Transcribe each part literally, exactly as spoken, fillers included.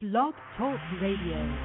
Blog Talk Radio.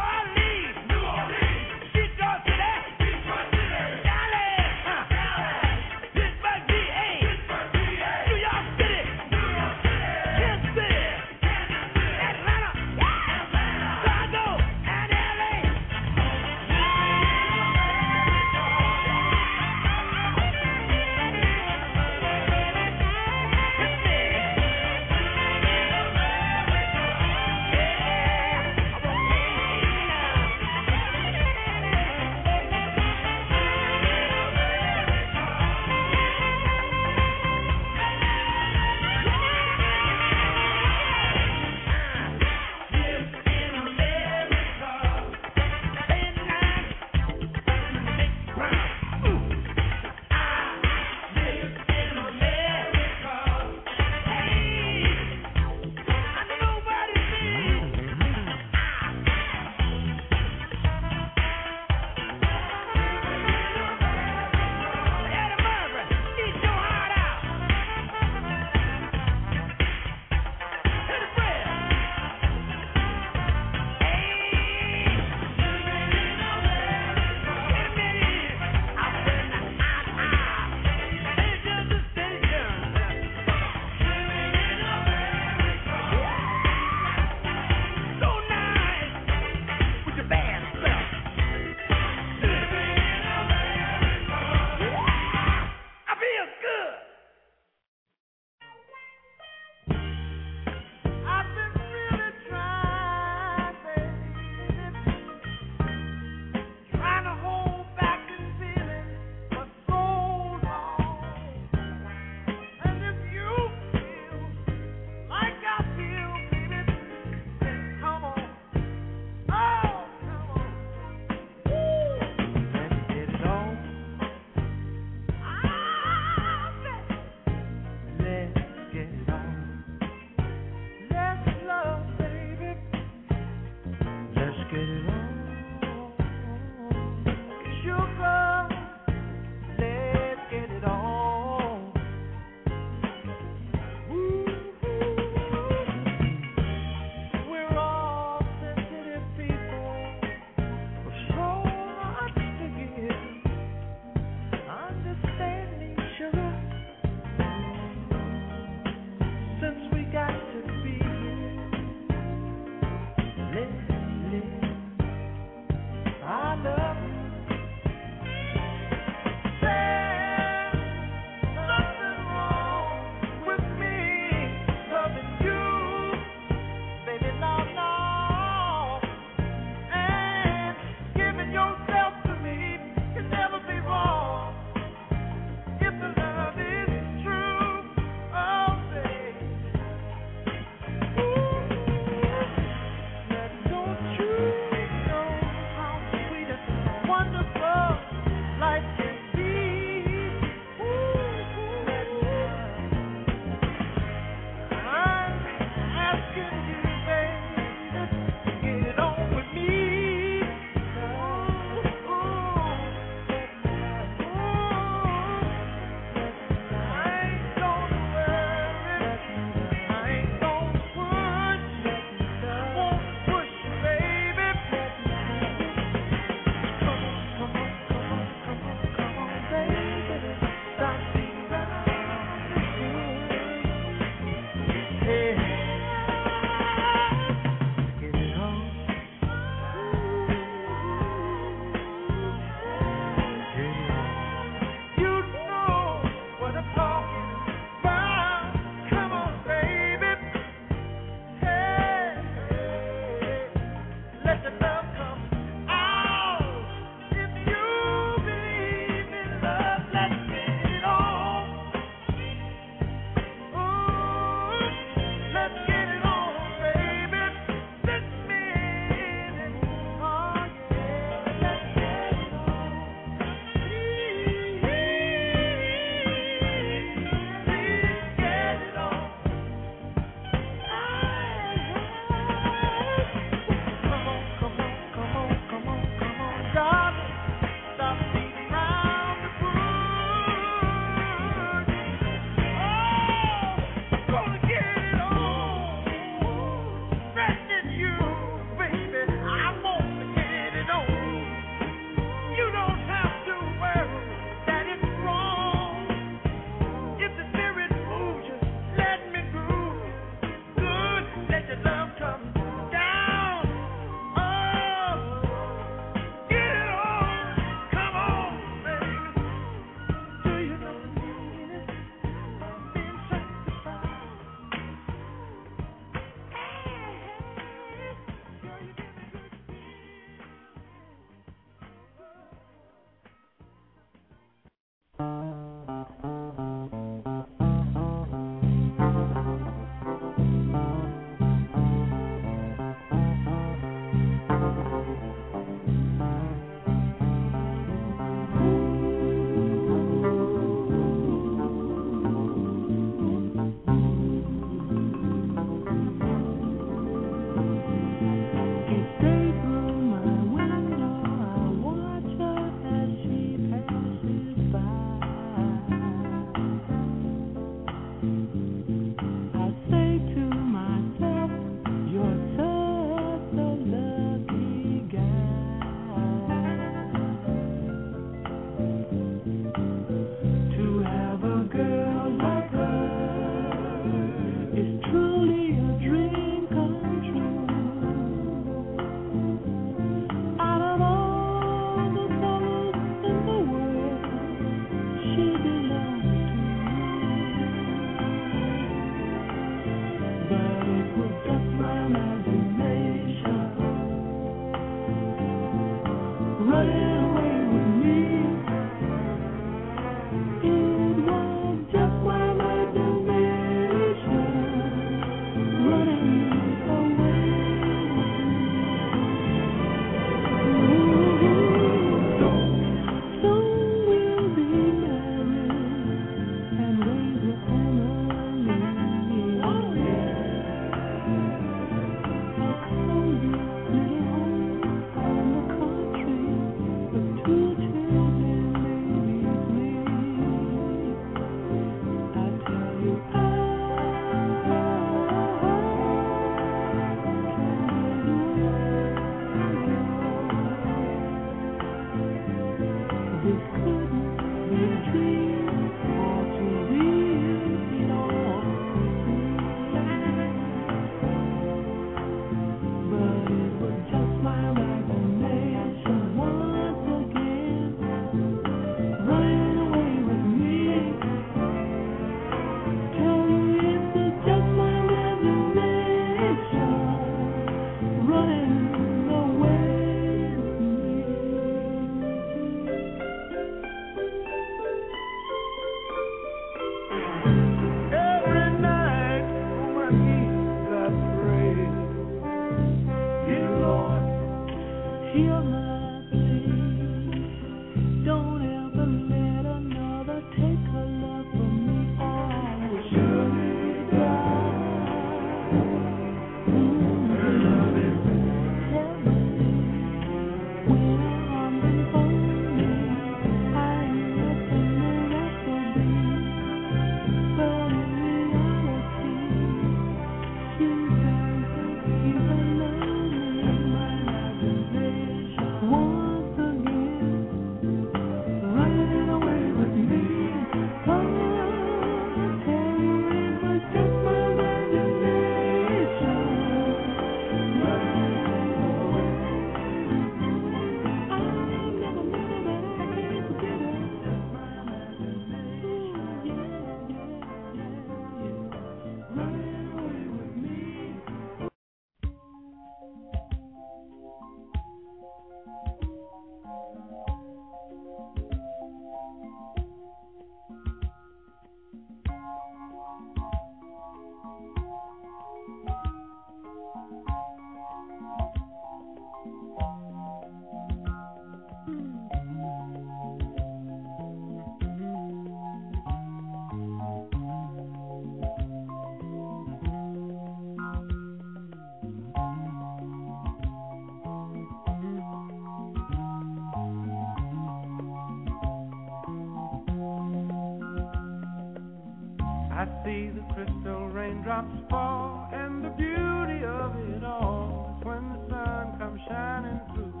I see the crystal raindrops fall, and the beauty of it all is when the sun comes shining through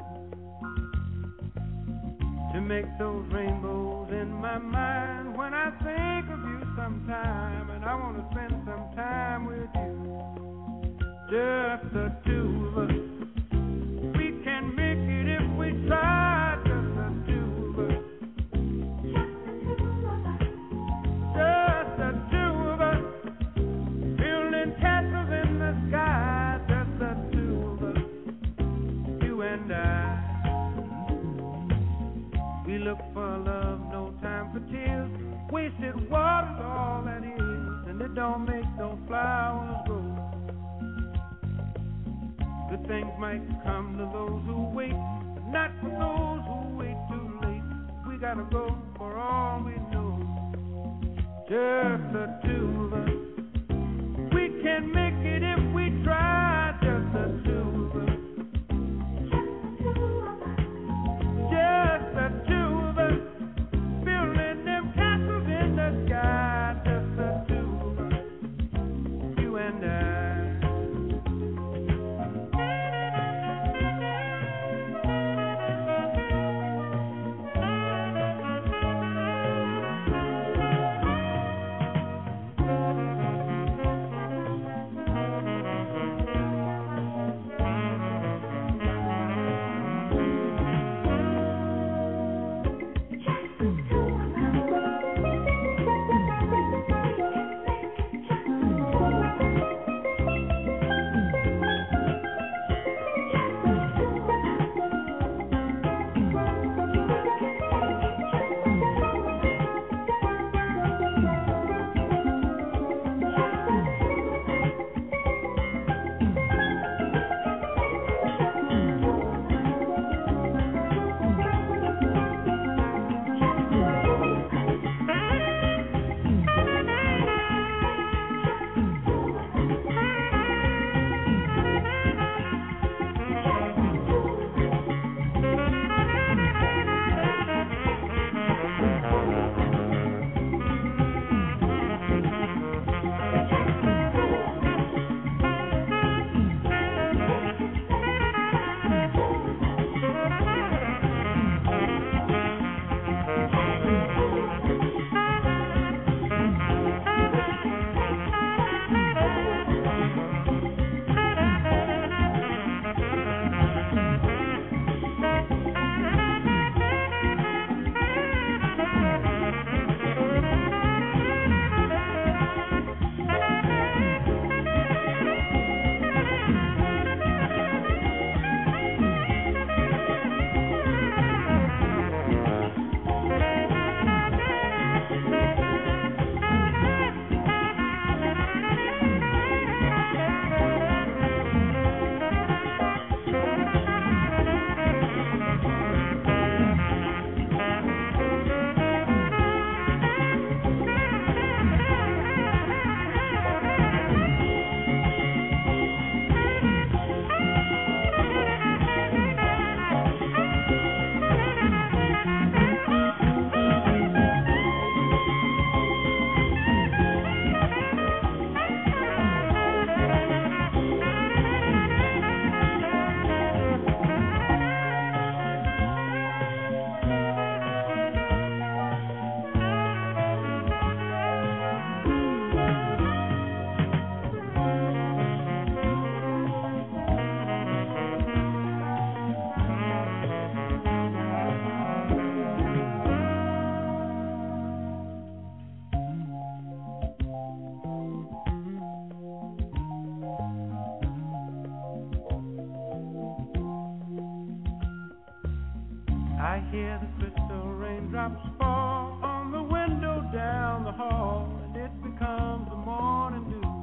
to make those rainbows in my mind. When I think of you sometime, and I want to spend some time with you, just the two of us. We can make it if we try, just the two of us. Just the two of us, building castles in the sky, just the two of us, you and I. We look for love, no time for tears. Wasted water's all that is, and it don't make no flowers grow. Good things might come to those who wait, but not for those who wait too late. We gotta go for all we know. Just the two of us. We can make it if we try. Just the two of us. Just the two of us. Building them castles in the sky. Just the two of us. You and I. I hear the crystal raindrops fall on the window down the hall, and it becomes the morning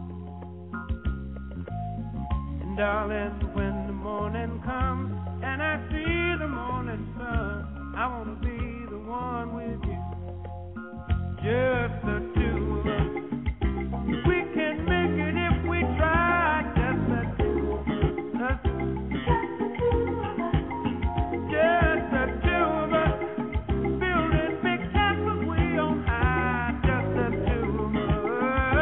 dew. And darling, when the morning comes and I see the morning sun, I want to be the one with you. Just the two of us. We can make it if we try. Just the two of us. Just the two of us. Building big castles way on high. Just the two of us.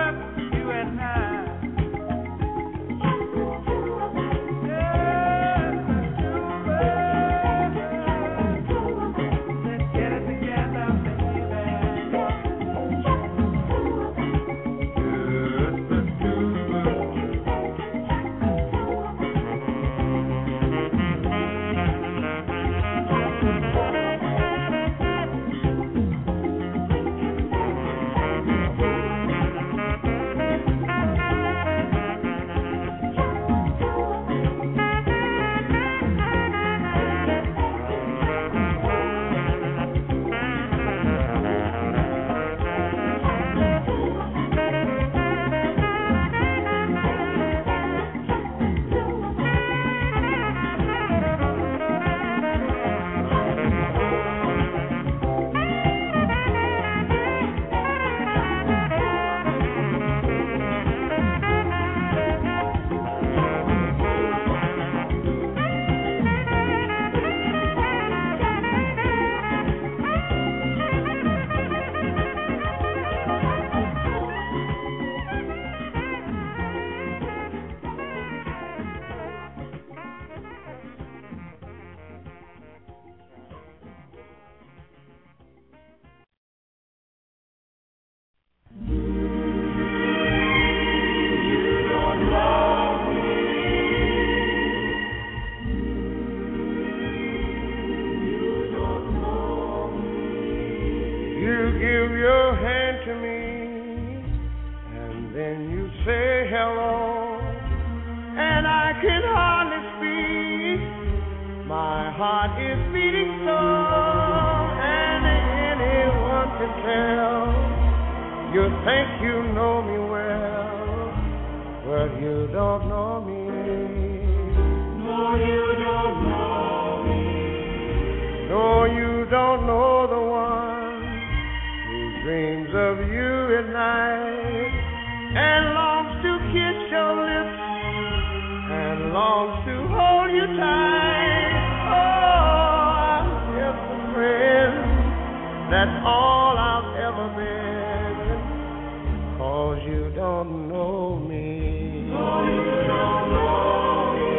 You give your hand to me, and then you say hello, and I can hardly speak. My heart is beating so, and anyone can tell. You think you know me well, but you don't know me. No, you don't know me. No, you don't know the one who dreams of you at night and longs to kiss your lips and longs to hold you tight. Oh, I'm just a friend. That's all I've ever been. 'Cause you don't know me. No, you don't know me.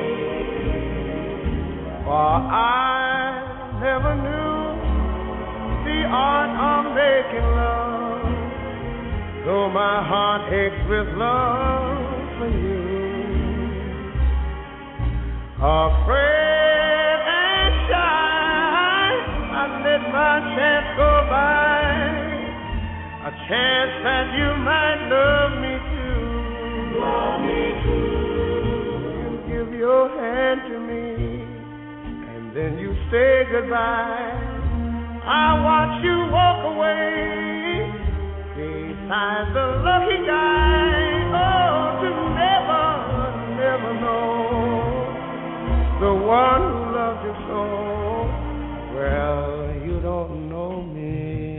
For I never knew the art of making love, though my heart aches with love for you. Afraid and shy, I let my chance go by, a chance that you might love me too. Love me too. You give your hand to me, and then you say goodbye. I watch you walk away beside the lucky guy. Oh, to never, never know the one who loved you so. Well, you don't know me.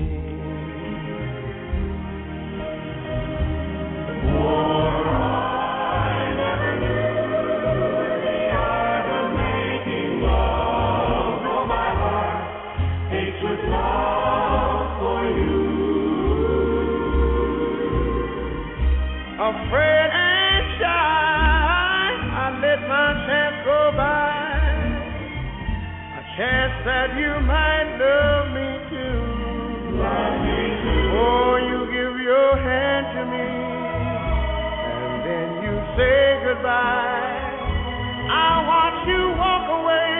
For I never knew the art of making love. Oh, my heart aches with love for you. Afraid and shy, I let my chance go by, a chance that you might love me too. Love me too. Oh, you give your hand to me, and then you say goodbye. I watch you walk away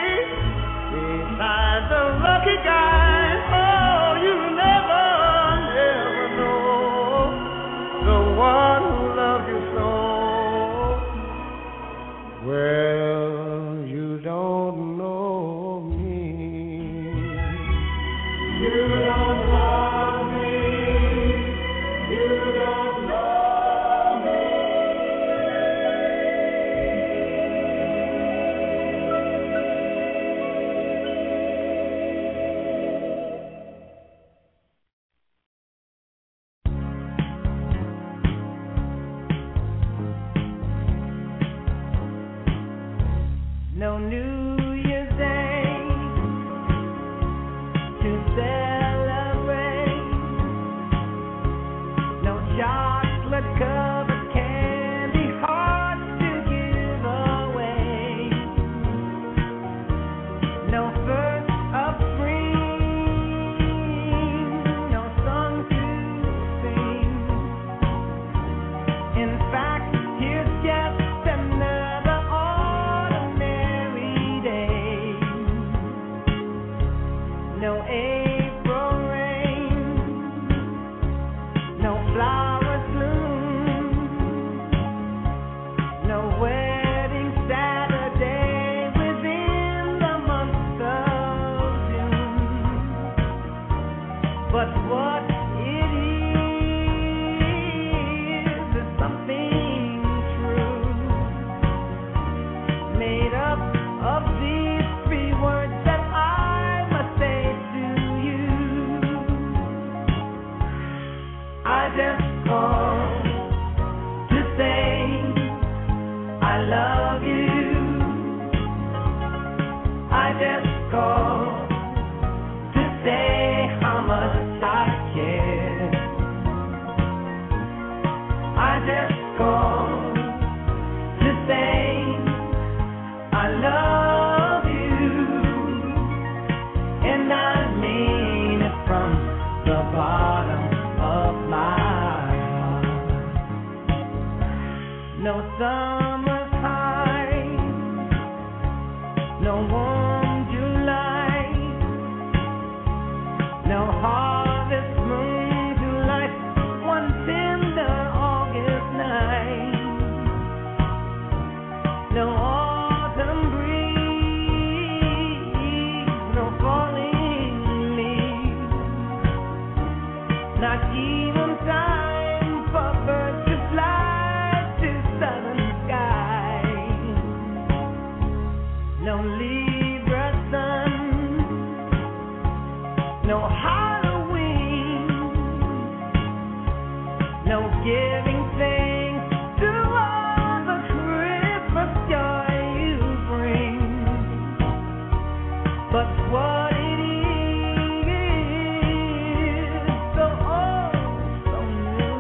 beside the lucky guy. Oh, you never, never know the one who loved you so. Well, you don't know me. You don't love me. You don't know me. No New Year's Day to celebrate. No chocolate covered candy hearts to give away. No first of spring, no song to sing. In fact, here's just another ordinary day. No April rain, no flowers bloom, no wedding Saturday within the month of June. But what it is is something true, made up of these three words that I must say to you. I just called to say I love you. I just called to say how much I care. I just called to say I love you, and I mean it from the bottom of my heart. No summer's high, no warm July, no harvest not even time for birds to fly to southern skies. No Libra sun, no Halloween, no giving thanks to all the Christmas joy you bring. But what it is, so old, so new,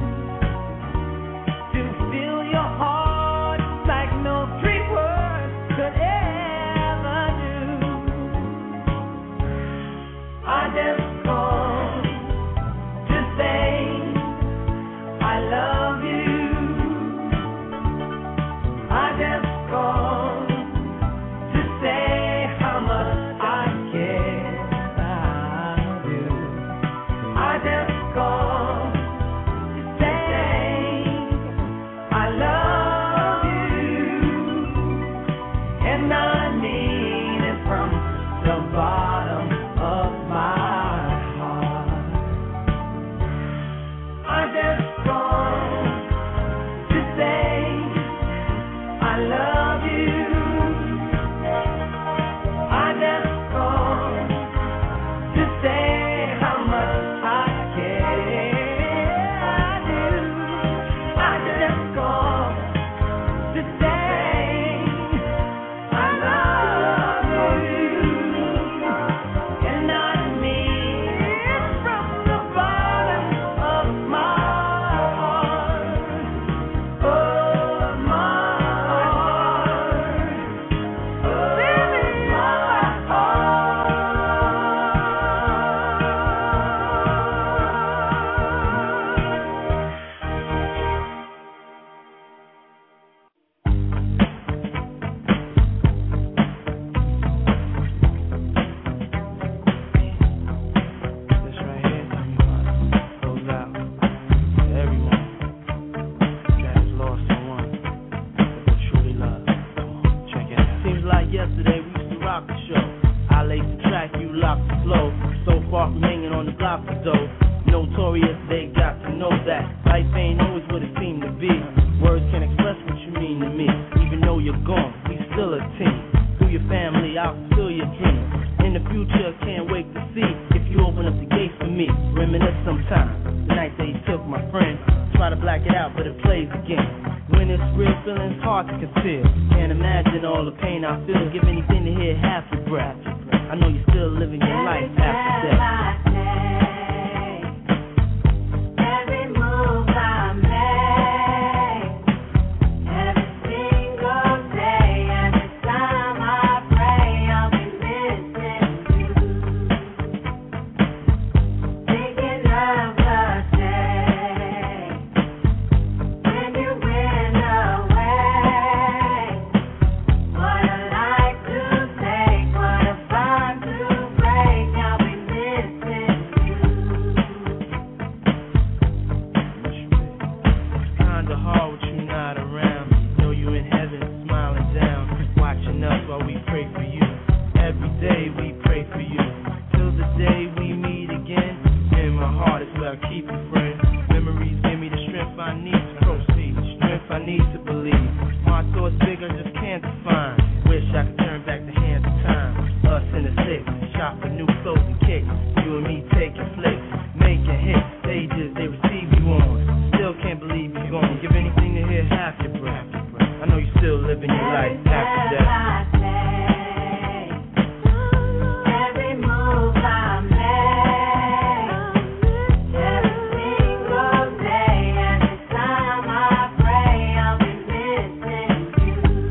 to fill your heart like no three words could ever do. I just called to say I love you. I just called to say how much I care about you. I just called to say I love you, and I mean it from the bottom of my heart. I just called to say I love you. I just called to say how much I care. I do. I just called to say I love you, and I mean it from the bottom of my heart. Oh, my heart. Oh, my This right here goes out to everyone that has lost someone that they truly love. Come on, check it out. Seems like yesterday we used to rock the show. I laid the track, you locked the flow. So far from hanging on the block of dough. Notorious, they got to know that life ain't always what it seemed to be. Words can't express what you mean to me. Even though you're gone, we still a team. Through your family, I'll fulfill your dreams. In the future, can't wait to see if you open up the gates for me. Reminisce sometime. The night they took my friend. Try to black it out, but it plays again. When it's real, feeling's hard to conceal. Can't imagine all the pain I feel. Give anything to hear half your breath. I know you're still living your life after death. Every move I make, every single day, every time I pray, I'll be missing you. Thinking of the day when you went away. What a life to take, what a bond to break. I'll be missing you. It's kinda hard with you not around. Know you in heaven, smiling down, watching us while we pray for you. Every day we pray for you, till the day we meet again. In my heart is where I keep you, friend. Memories give me the strength I need to proceed, strength I need to believe. My thoughts bigger, just can't define. Wish I could turn back the hands of time. Us in the six, shop for new clothes and kicks. You and me taking flicks, making hits, stages they receive you on. Still can't believe you're gone. Give anything to hear half your breath. I know you're still living your life after death. Every move I make, every single day, every time I pray, I'll be missing you.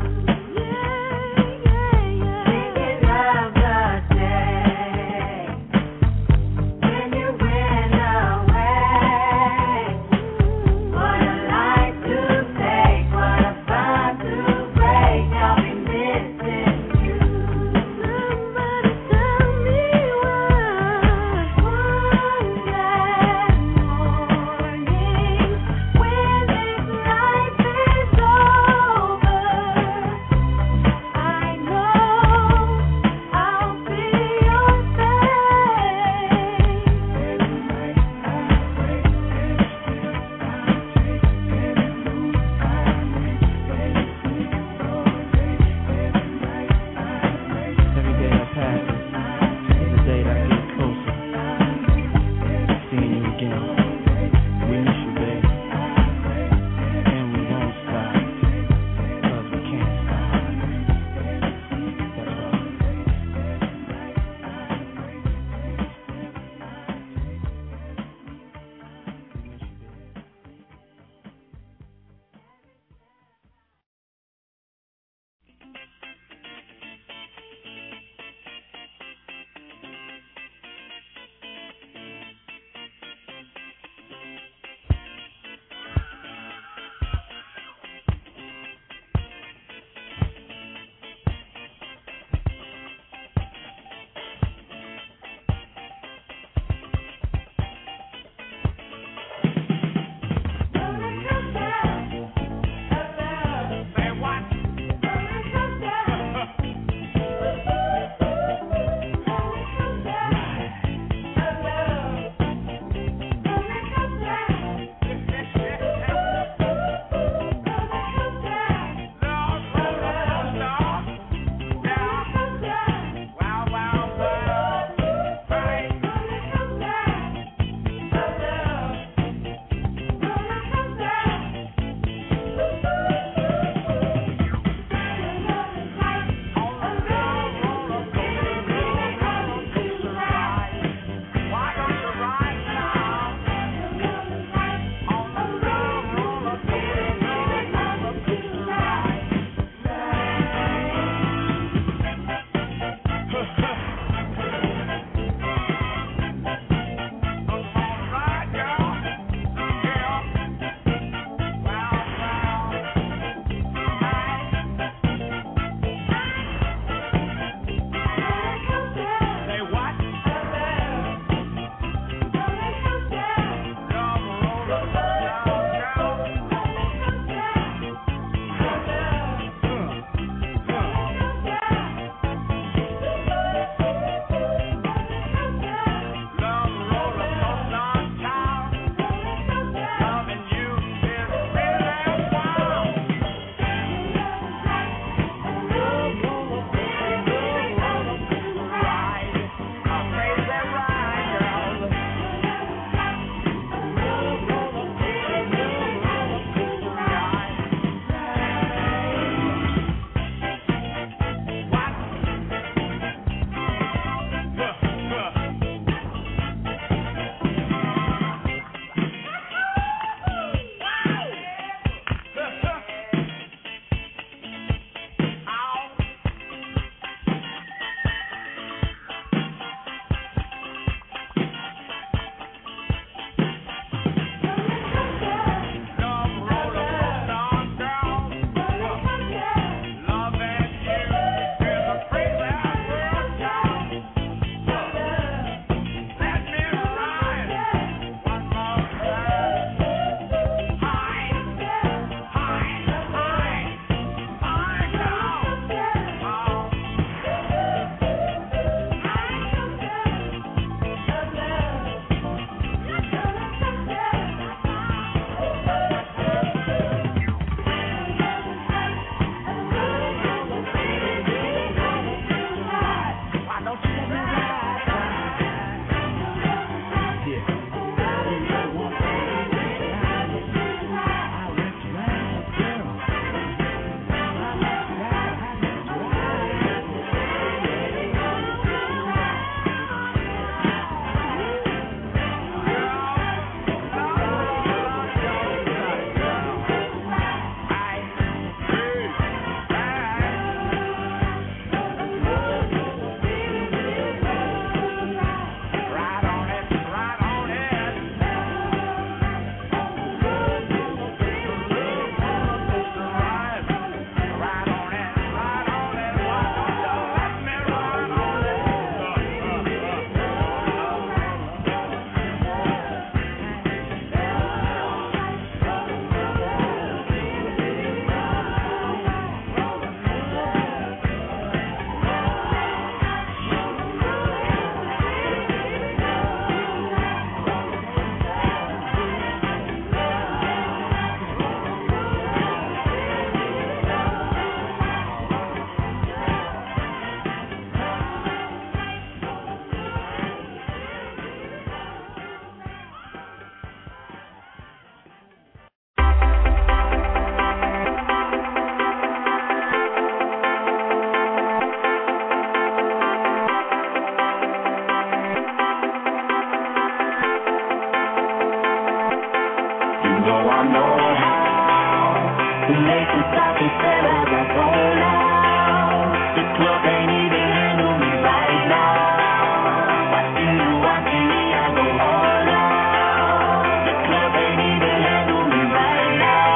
know I know how to make it stop instead as I go now. The club ain't even handle me right now. Watching you, watching me, I go all out. The club ain't even handle me right now.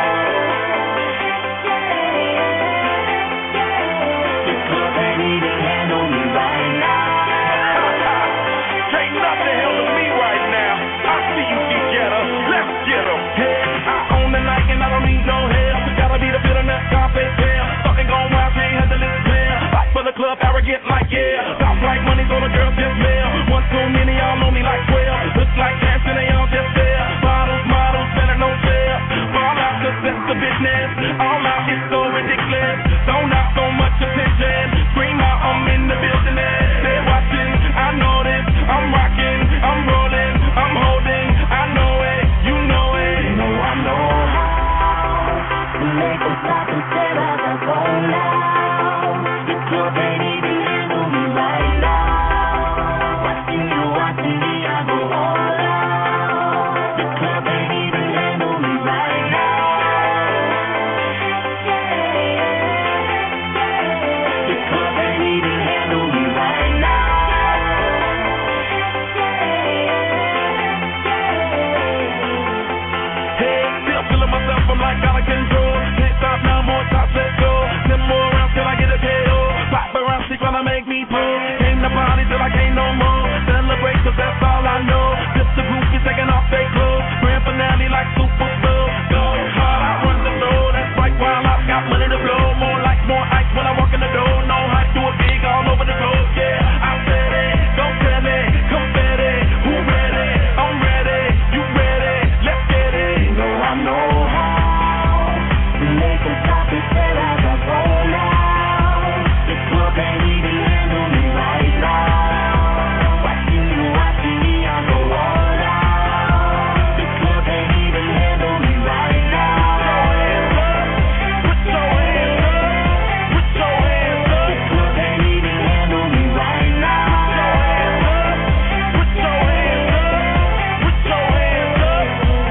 The club ain't even handle me right now. Can't nothing handle me right now. I see you, G-Getter. Let's get 'em. Hey, I own the night and I don't need no help. Gotta be the bit of that carpet tail. Something going wild, can't handle it clear. Fight for the club, arrogant like yeah. Stop like money, so the girls just mail. One too many, y'all know me like twelve. Looks like cash and they all just there. Bottles, models, better no fair. Fall out, cause that's the business. All out, it's so ridiculous. Don't out so much attention. Scream out, I'm in the building. They're watching, I know this. I'm rocking, I'm rolling, I'm holding. I know it, you know it. You know I know how to make it stop instead as I go now. The club ain't even handle me right now. Watching you, watching me, I go all out. The club ain't even handle me right now. The club ain't even handle me right now. Hey, still feeling myself, I'm like out of control. Can't stop now, more shots, let's go. Ten more rounds till I get a K O. Pop around, she tryna make me pull. Came to party till I can't no more. Celebrate, cause that's all I know. Just the groupies taking off their clothes. Grand finale like Super Bowl. Go hard, I run the floor. That's right, while I've got money to blow. More like more ice when I walk in the door. No hype, do it big all over the road. Yeah, I said it, don't tell it. Confetti, who ready? I'm ready, you ready? Let's get it. You know I know how to make it stop instead as I go now. The club ain't even handle me right now. Watching you, watching me, I go all out. The club ain't even handle me right now. Put your hands up, put your hands up. The club ain't even handle me right now. Put your hands up, put your hands up.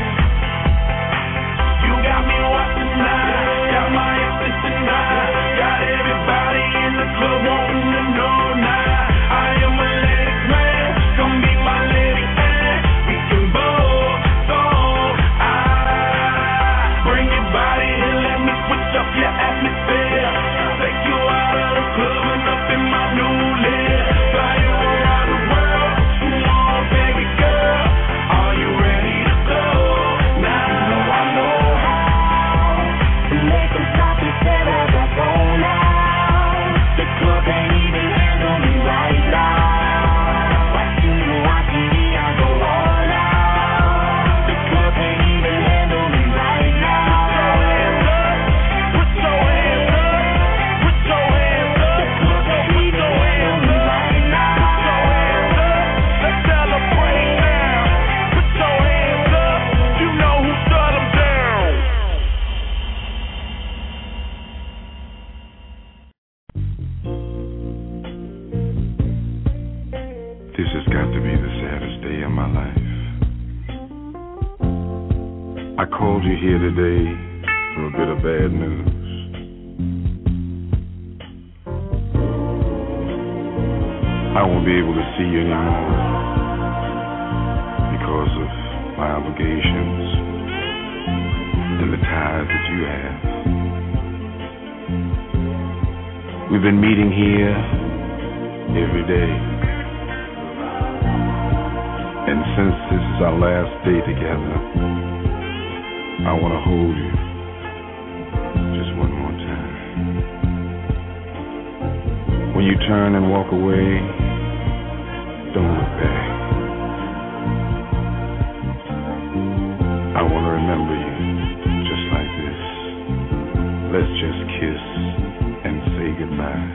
You got me watching now, got my attention now. Got everybody in the club wanting to know now. I am a ladies man, come be my lady man. We can both go. I bring your body and let me switch up your atmosphere. Take you out of the club and up in my new live. Fly you around the world. Come on, baby girl. Are you ready to go now? You know I know how to make it stop instead as I go now. The club ain't even handle me right now. Watching you, watching me, I go all out. The club ain't even handle me right now. Put your hands up, put your hands up. The club ain't even handle me right now. Let's celebrate now. Put your hands up. You know who shut 'em down. This has got to be the saddest day of my life. I called you here today for a bit of bad news. I won't be able to see you anymore because of my obligations and the ties that you have. We've been meeting here every day. And since this is our last day together, I want to hold you just one more time. When you turn and walk away, don't look back. I want to remember you just like this. Let's just kiss and say goodbye.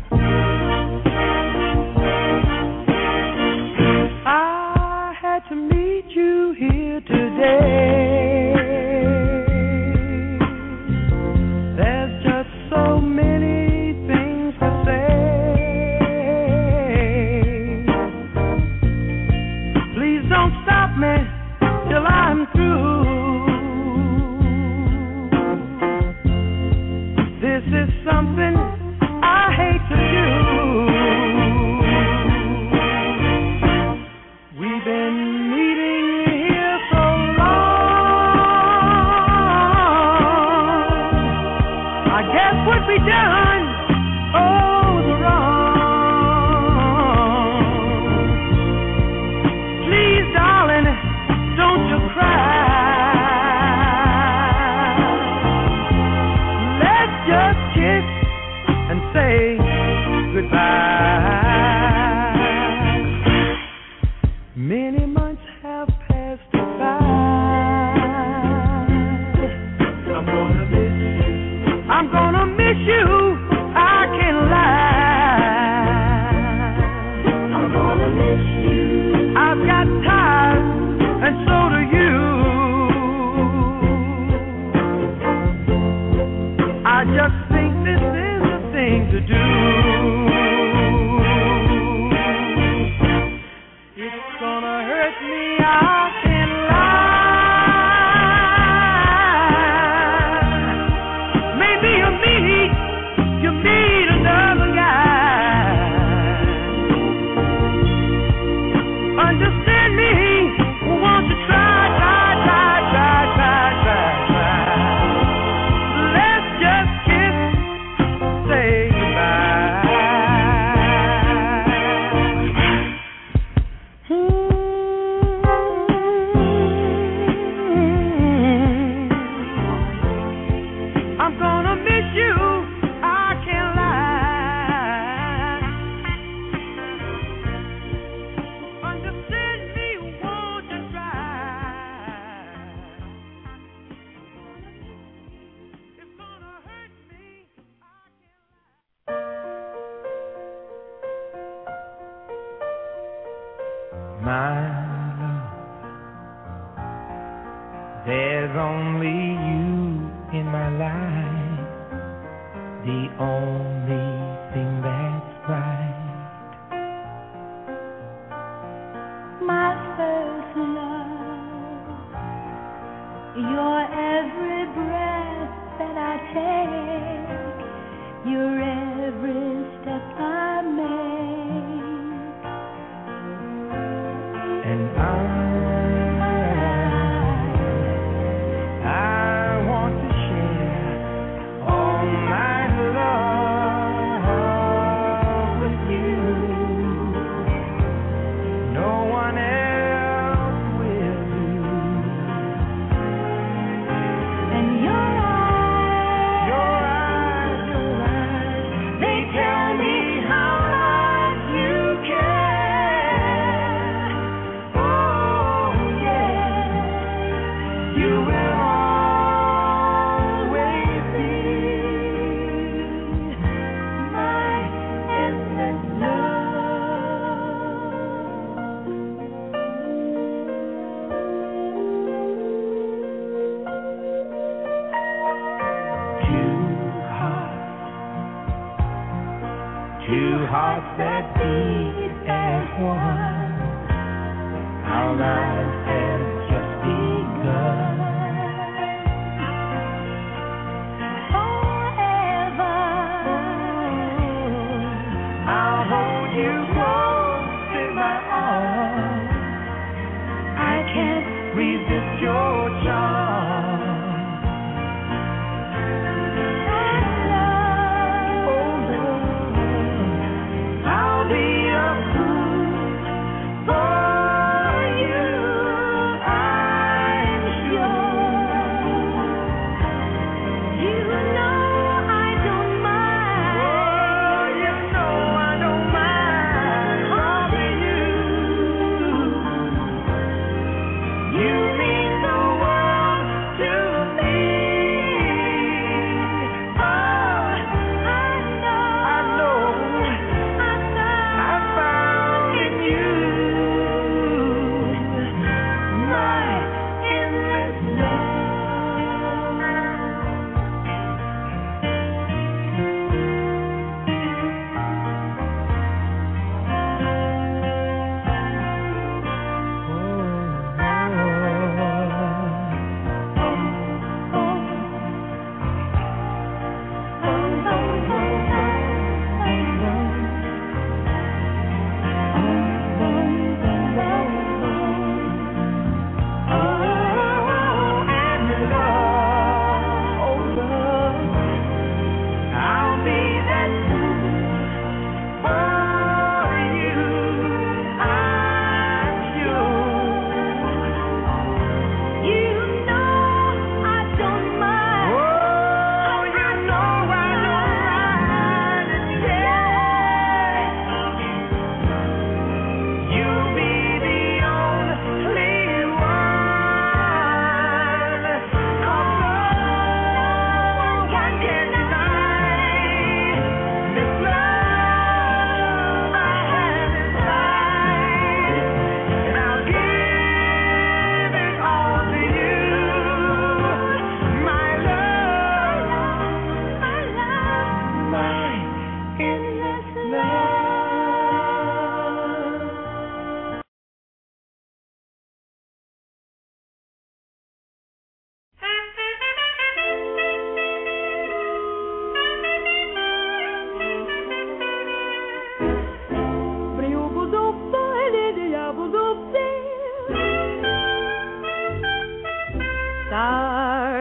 To meet you here today. There's just so many things to say. Please don't stop me till I'm through. we done, oh, was wrong. Please, darling, don't you cry. Let's just kiss and say goodbye. Many months have passed by. I'm gonna miss you. I'm gonna miss you. I can't lie. I'm gonna miss you. I've got tired, and so do you. I just think this is the thing to do. It's gonna hurt me, I can't lie. Maybe you meet, you meet another guy. Understand me, won't you try, try, try, try, try, try, try. Let's just kiss, say goodbye. I'm gonna miss you, I can't lie. Understand me, won't you try? It's gonna hurt me, I can't lie. My love, there's only you in my life, the only thing that's right. My first love, your every breath that I take, your every step I make, And I, I want to share all my love with you. No one else will do. and your eyes, Your eyes, your eyes, they tell me how much you care. oh yeah, you will always be My endless two hearts, two hearts that beat as one. Our lives have just begun. forever. I'll hold you close in my arms. I can't resist your charm. Oh Lord, I'll be a fool for you. I'm sure. You know I don't mind. Oh, you know I don't mind loving you. You mean the world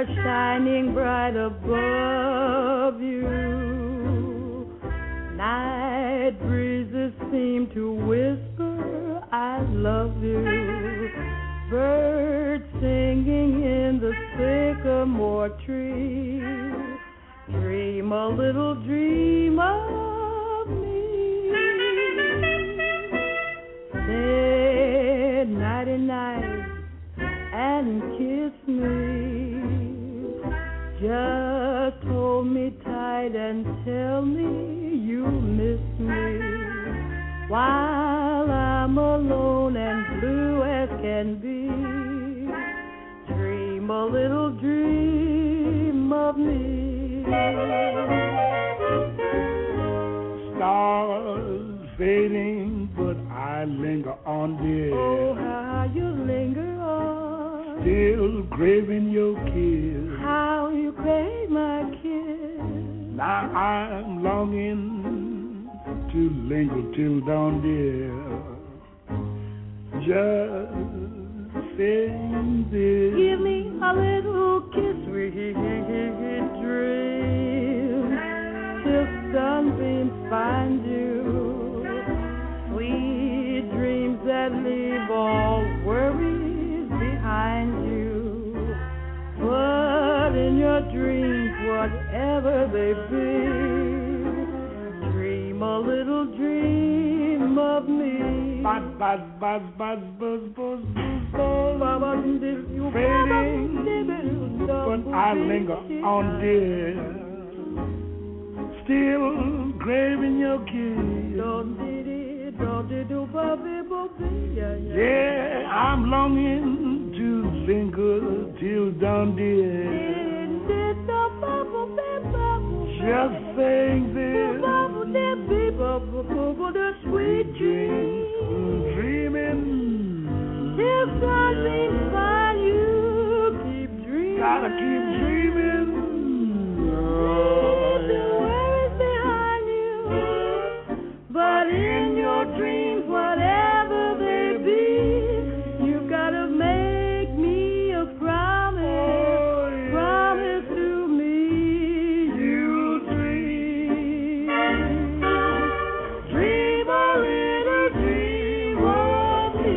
stars shining bright above you. Night breezes seem to whisper, I love you. Birds singing in the sycamore tree. Dream a little dream of me. Say nighty night and kiss me. Just hold me tight and tell me you miss me. While I'm alone and blue as can be, dream a little dream of me. Stars fading, but I linger on, dear. Oh, how you linger on. Still craving your kiss. How you crave my kiss. Now I'm longing to linger till dawn, dear. Just saying this. Give me a little kiss, sweet dream, till sunbeams find you. Sweet dreams that leave all worries behind you. But in your dreams, whatever they be, dream a little dream of me. Buzz, buzz, buzz, buzz, buzz, buzz, buzz, fading, but I linger on, dear. Still craving your kiss. Yeah, I'm longing to linger till dawn, dear. Just saying this. Sweet dreams, dreaming. Till sunbeams find you, keep dreaming. Gotta keep dreaming. Leave the worries behind you, but in your dreams, whatever they be, you gotta make me a promise. Oh, yeah. Promise to me, you'll dream. Dream a little dream of me.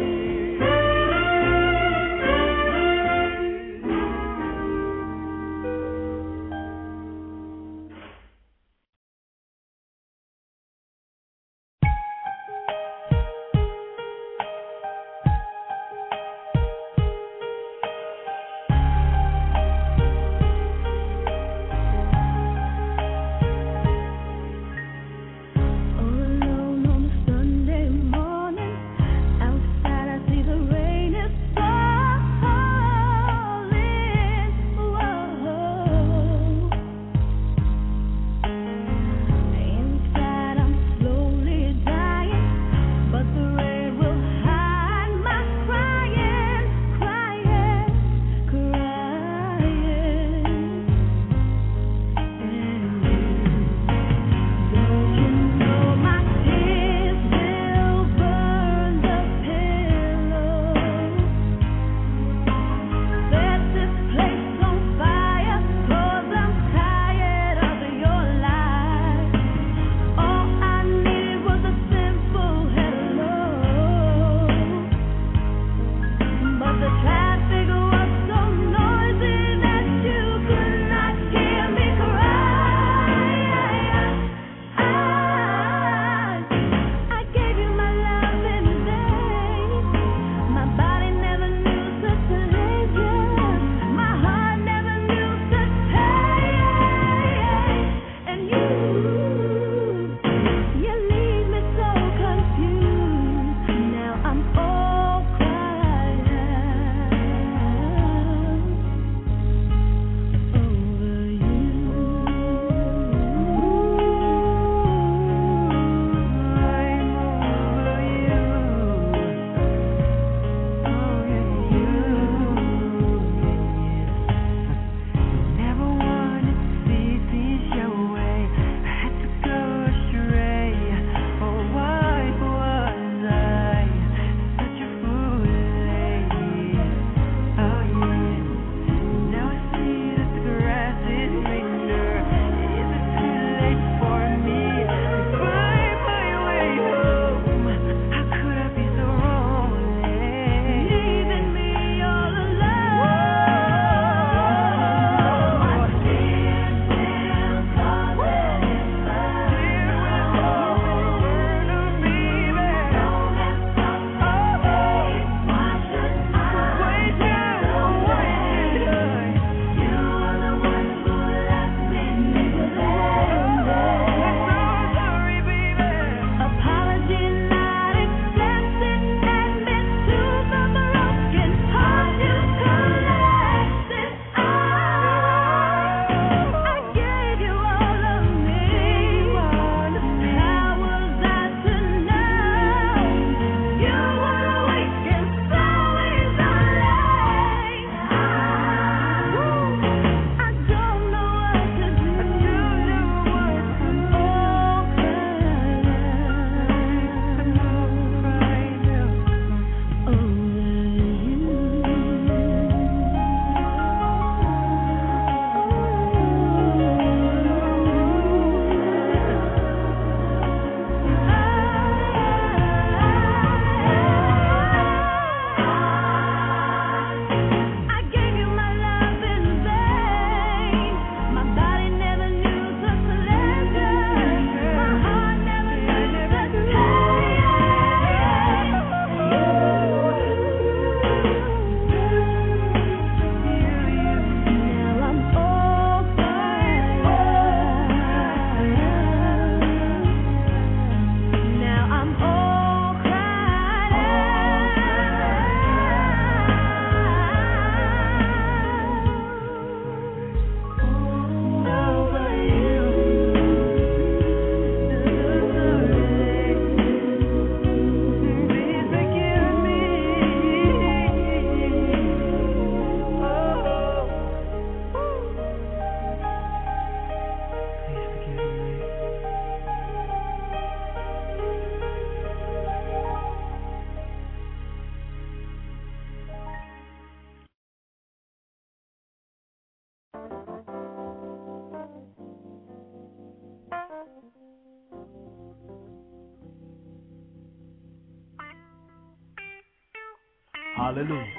Hallelujah.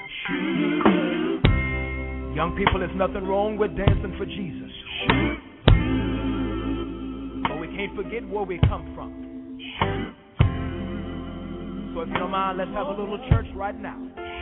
Young people, there's nothing wrong with dancing for Jesus. But we can't forget where we come from. So if you don't mind, let's have a little church right now.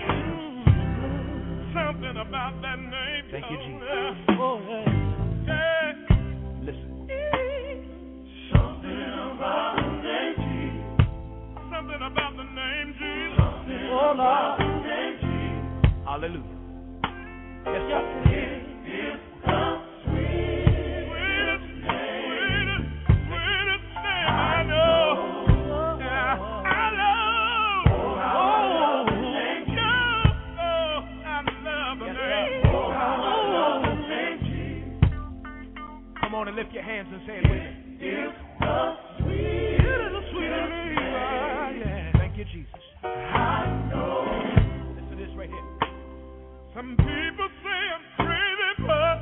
Something about that name. Thank you, Jesus. Oh, yeah. Yeah. Listen. Something about the name Jesus. Something about the name Jesus. Something oh, about the name Jesus. Hallelujah. Yes, sir. It is the sweetest, sweetest, sweetest, sweetest name I know. Yeah, I love. Oh, oh, the name Jesus. Oh, I love the name. Oh, I love the name Jesus. Come on and lift your hands and say it with me. It's the sweetest, the sweetest name. Yeah. Thank you, Jesus. I know. Listen to this right here. Some people say I'm crazy, but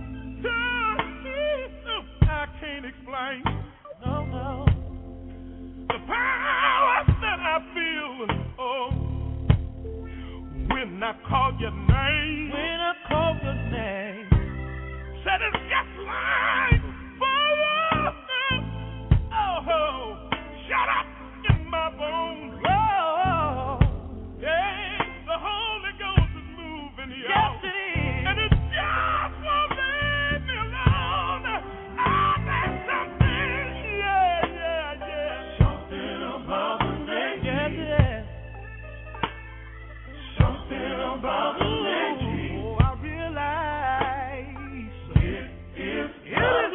uh, I can't explain. No, no. The power that I feel, oh, when I call your name. When I call your name. Said it's just like fire. Oh, shut up in my bones. Oh, yeah, the Holy Ghost is moving, y'all. Yes, it is. And it just won't leave me alone. Oh, there's something, yeah, yeah, yeah. Something about the name. Yes, yes. Something about the name. Oh, I realize it is. It is.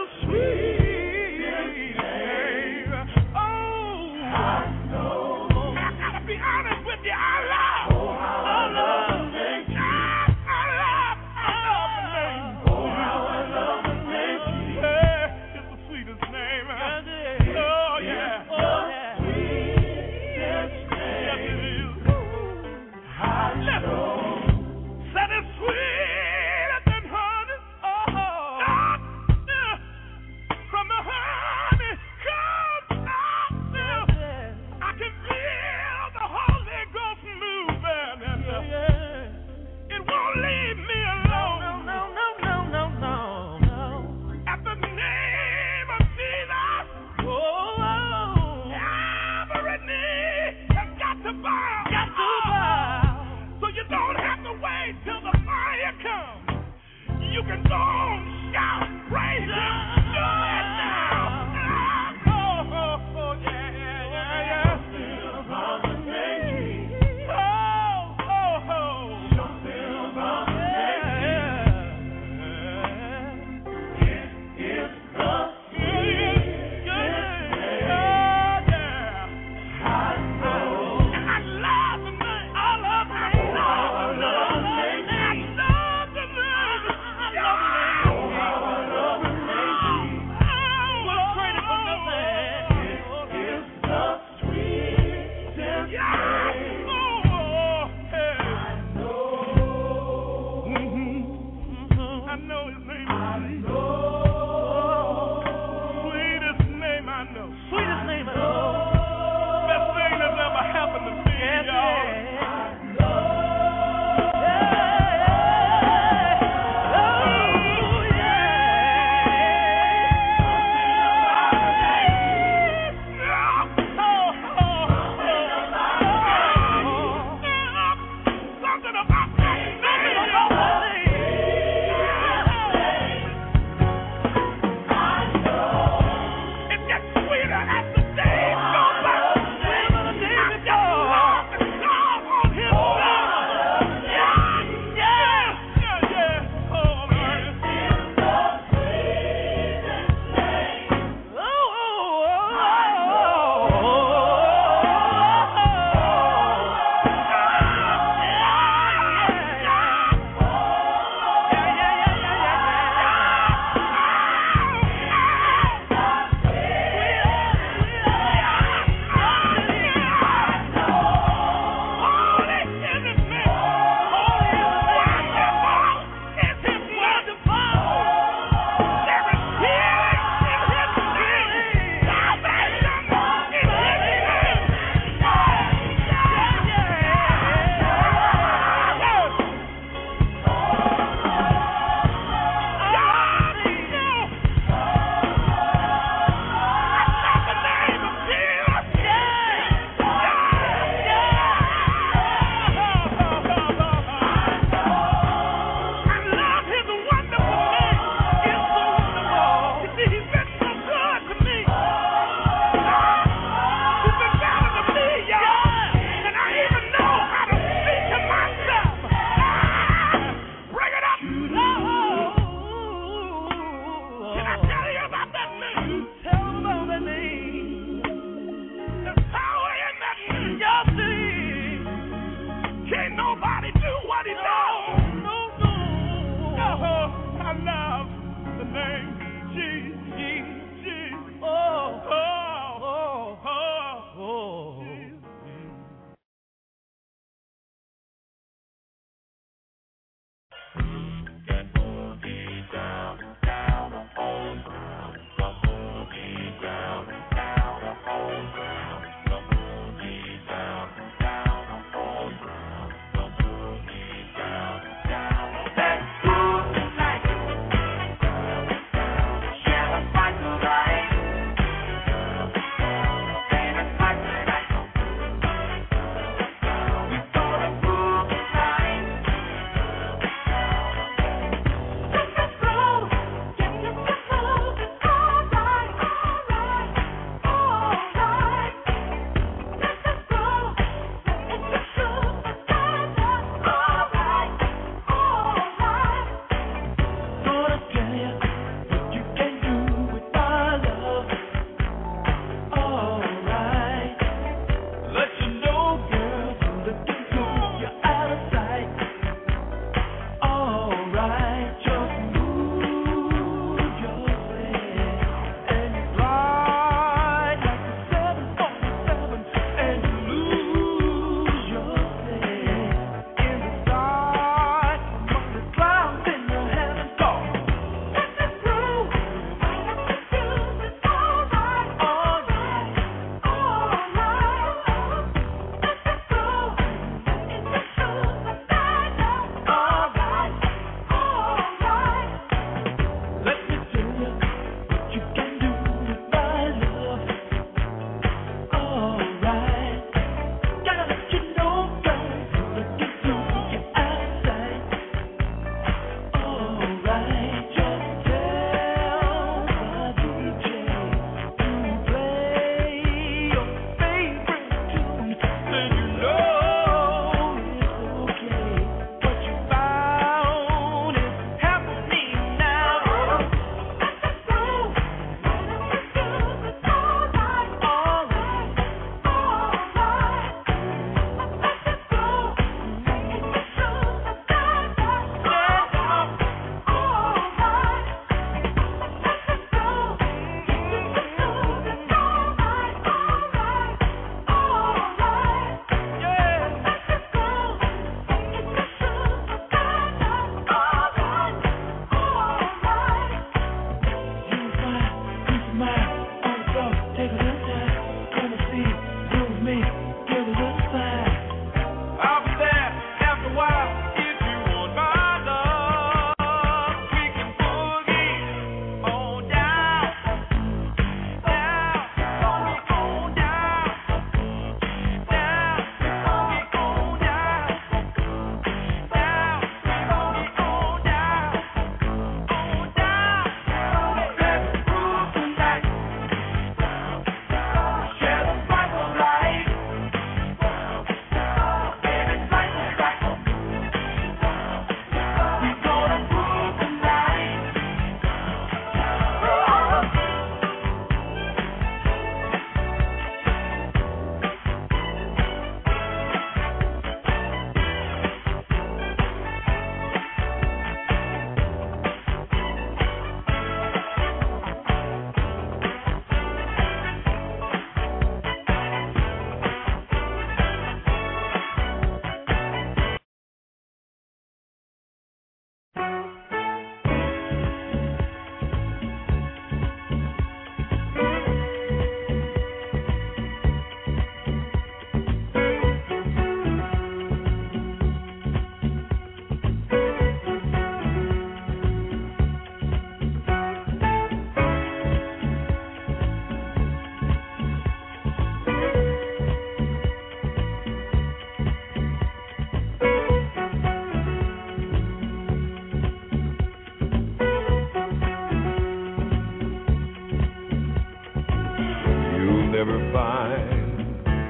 find,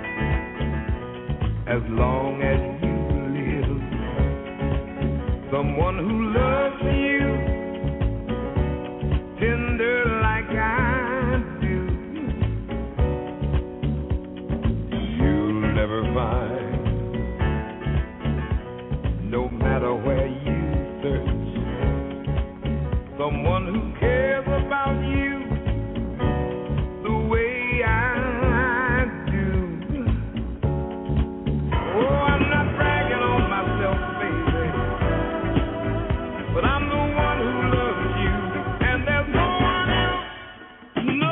as long as you live, someone who loves you tender like I do. You'll never find, no matter where you search, someone who cares about you the way I do. Oh, I'm not bragging on myself, baby, but I'm the one who loves you, and there's no one else, no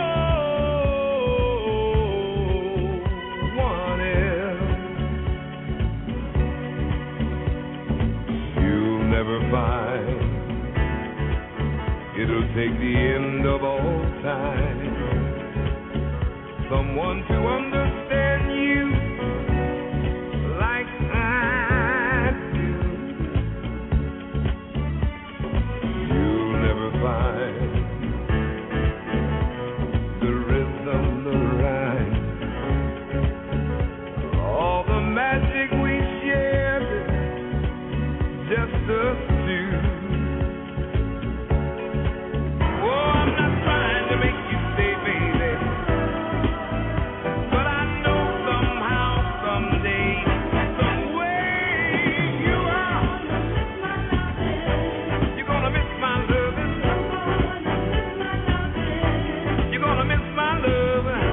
one else. You'll never find, it'll take the end of all time, someone to understand you like I do. You'll never find the rhythm, the rhyme, all the magic we shared, just us two. Oh, I'm not trying to make you stay, baby, but I know somehow, someday, some way you are. You're gonna miss my loving. You're gonna miss my loving.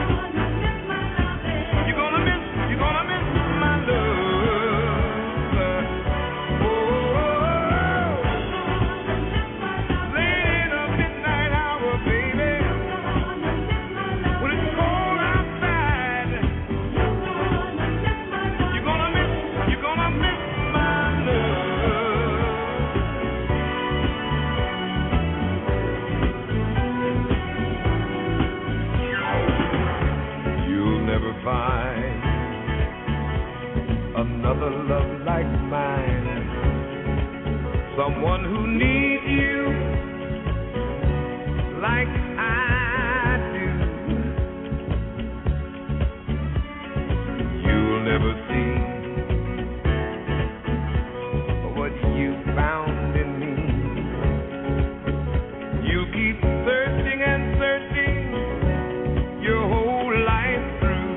You're gonna miss, you're gonna miss my love. Oh, late in the midnight hour, baby, when it's cold outside, you're gonna miss, you're gonna miss my love. You'll never find another love like mine, someone who needs you like I do. You'll never see what you found in me. You keep searching and searching your whole life through.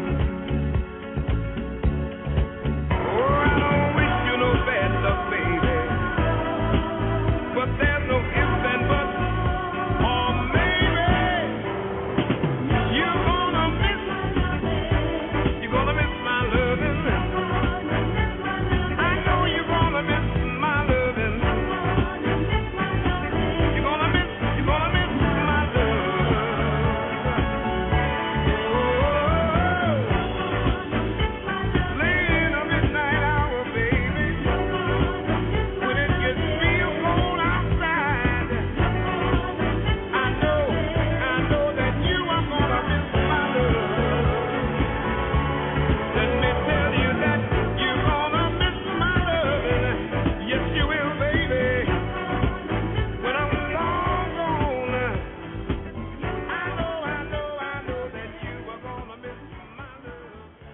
Oh, I don't wish you no bad luck, baby, but there's no ifs and buts, or maybe you're gonna miss, you're gonna miss my loving. I know you're gonna miss my loving. You're gonna miss, you're gonna miss my love. Oh, late in the midnight hour, baby, when it gets real cold outside, I know, I know that you are gonna miss my love. Let me tell you that you're gonna miss my loving. Yes, you will, baby. When I'm long gone, I know, I know, I know that you are gonna miss my love.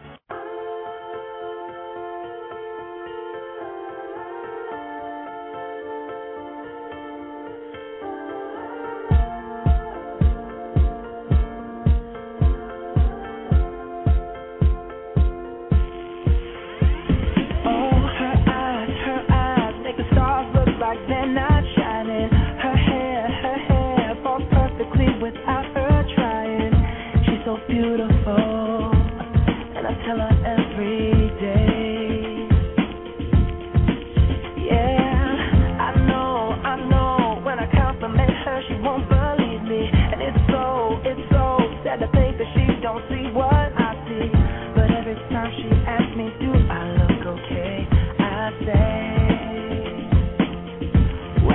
Oh, her eyes, her eyes make the stars look like they're not shining. Her hair, her hair falls perfectly without her trying. She's so beautiful, and I tell her every day. Yeah, I know, I know. When I compliment her, she won't believe me, and it's so, it's so sad to think that she don't see what I see. But every time she asks me, do I look okay? I say,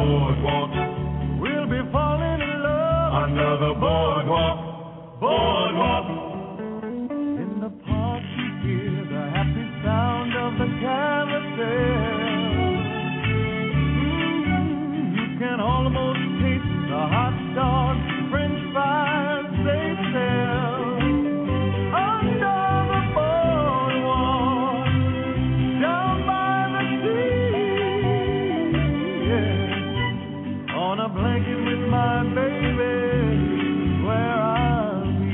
boardwalk. We'll be falling in love under the boardwalk, boardwalk. In the park you hear the happy sound of the carousel. Mm, you can almost taste the hot dogs, French fries they sell. Under the boardwalk, down by the sea, yeah. On a blanket with my baby, where I'll be.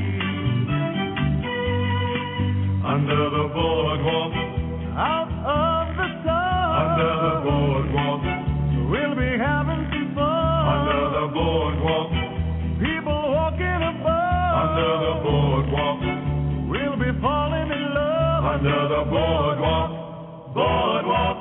Under the boardwalk, out of the sun. Under the boardwalk, we'll be having some fun. Under the boardwalk, people walking above. Under the boardwalk, we'll be falling in love. Under the boardwalk, boardwalk.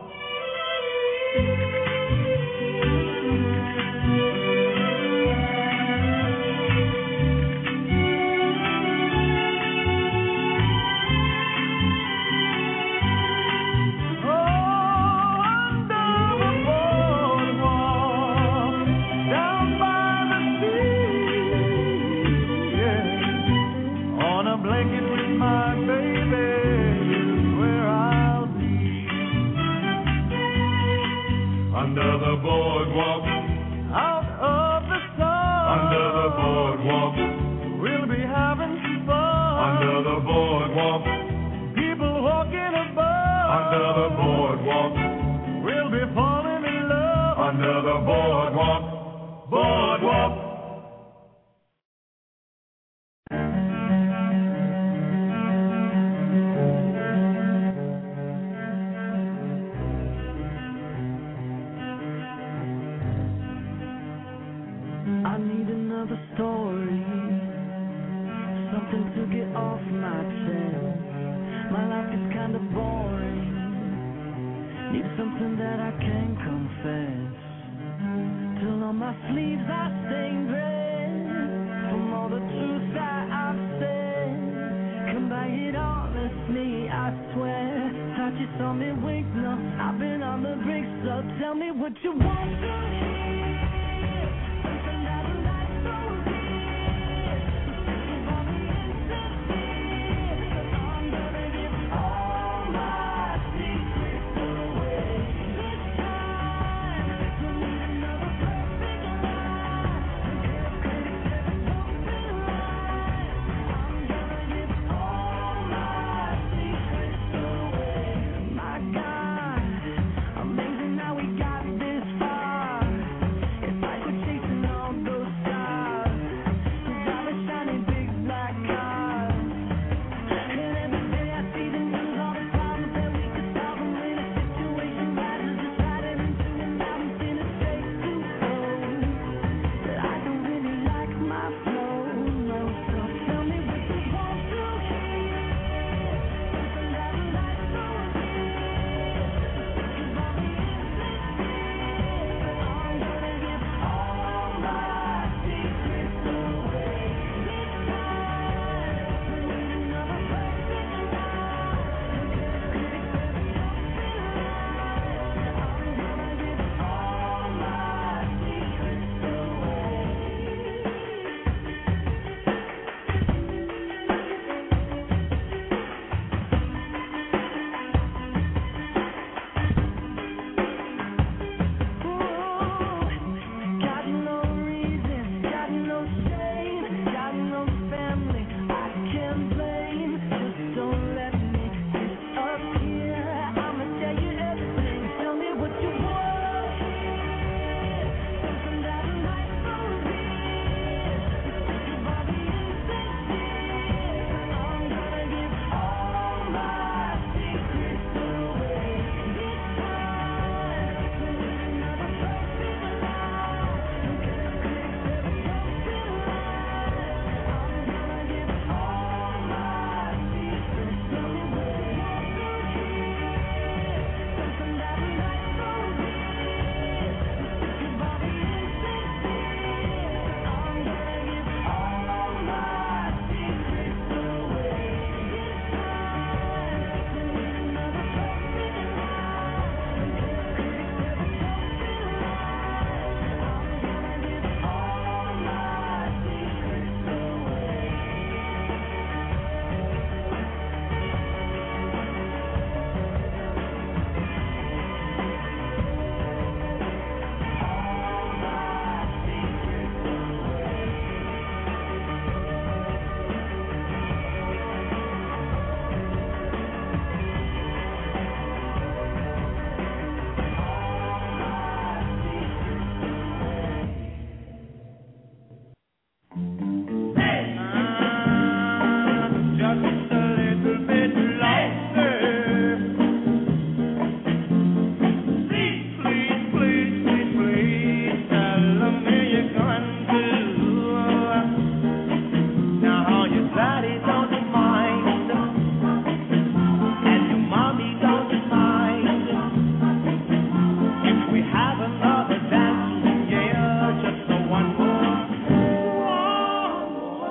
Under the boardwalk, out of the sun. Under the boardwalk, we'll be having some fun. Under the boardwalk, people walking above. Under the boardwalk, we'll be falling in love. Under the boardwalk, boardwalk. I need another story, something to get off my chest. My life is kinda boring, need something that I can confess. Till on my sleeves I stain red, from all the truth that I've said. Come by it honestly, I swear. Thought you saw me wink, no, I've been on the brink, so tell me what you want to hear. Amazing how we got this far. If daddy don't mind, and your mommy don't mind, if we have another dance, yeah, just a one more, one more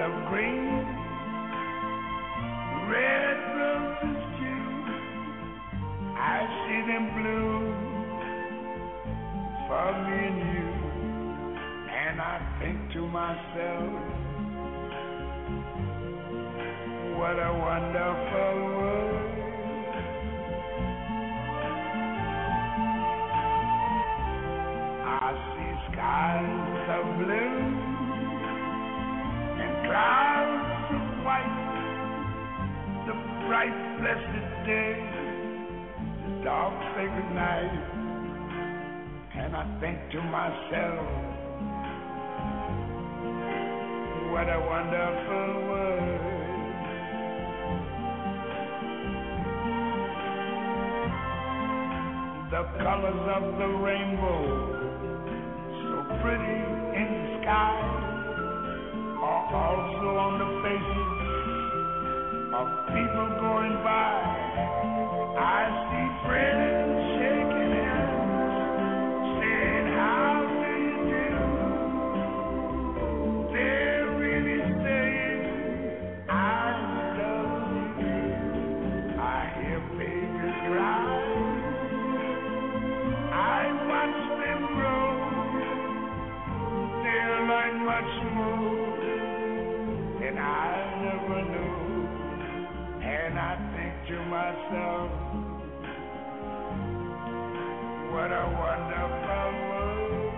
of green, red roses too. I see them bloom for me and you, and I think to myself, what a wonderful world. I see skies of blue and clouds of white, the bright blessed day, the dark sacred night, and I think to myself, what a wonderful world. The colors of the rainbow, so pretty in the sky, are also on the faces of people going by. I see friends shaking hands, saying, how do you do? They're really saying, I love you. I hear babies cry, I watch them grow. They'll learn much more than I never knew. And I think to myself, what a wonderful world.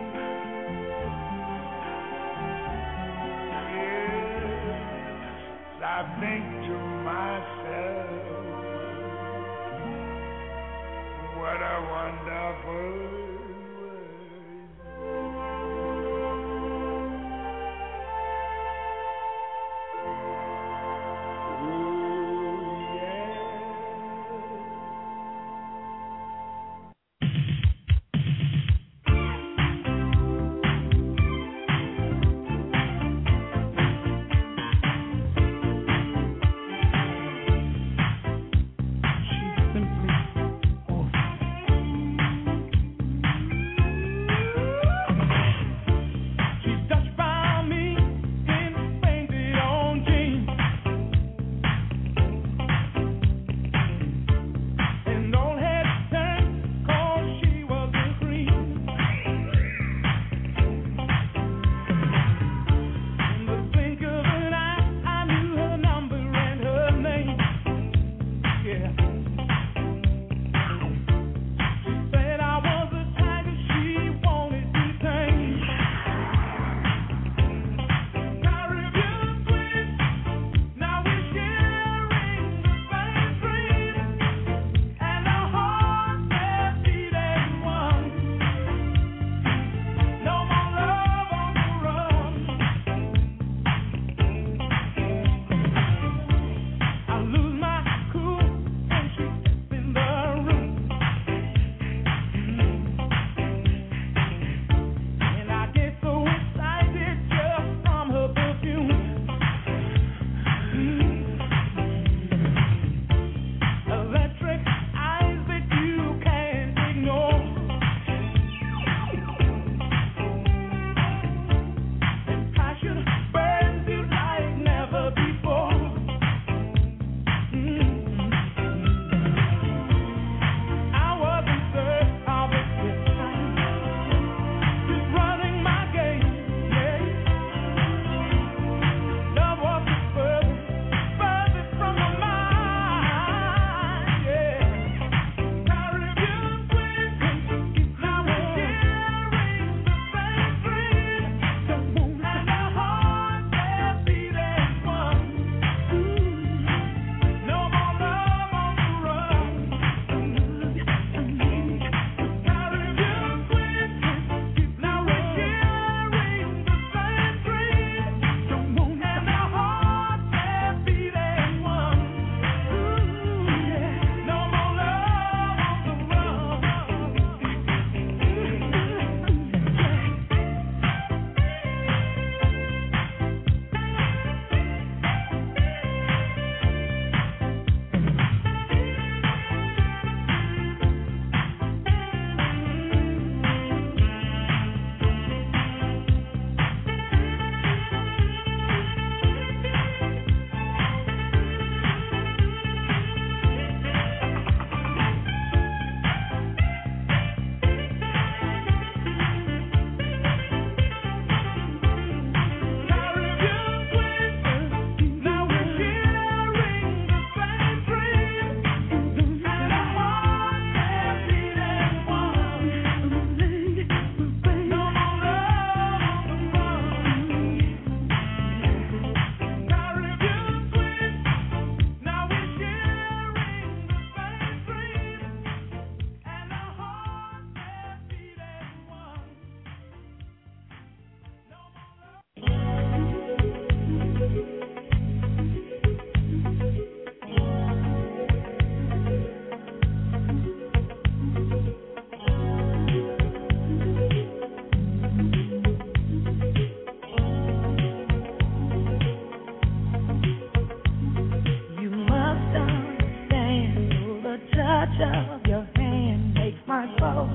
Yes, I think to myself, what a wonderful world. Ooh, yeah.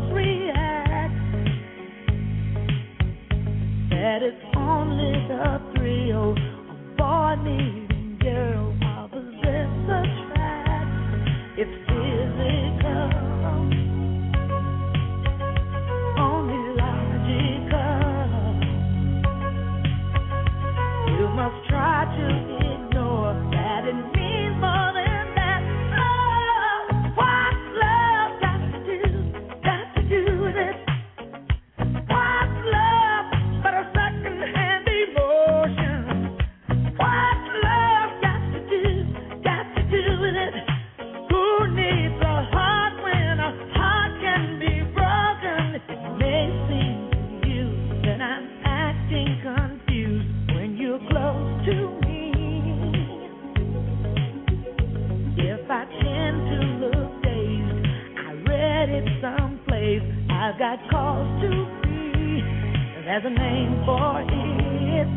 folks react that it's only the thrill of boy meeting girl. Opposites attract. It's physical, only logical. You must try to ignore that it means more than that. Oh, what love got to do, got to do with it? What's love but a second-hand emotion? What love got to do, got to do with it? Who needs a heart when a heart can be broken? It may seem to you that I'm acting confused when you're close to me. If I tend to look dazed, I read it someplace. I've got cause to be. There's a name for it.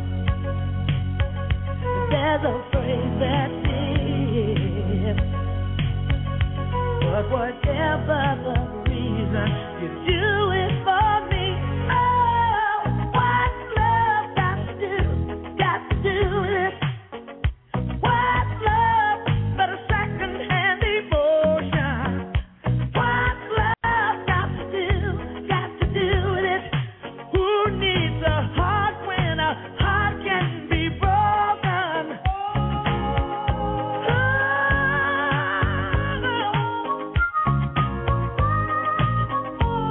There's a phrase that fits. But whatever the reason, you do it for me. Oh, what love got to do, got to do with it? What's love but a second-hand emotion? What's love got to do, got to do with it? Who needs a heart when a heart can be broken? Oh,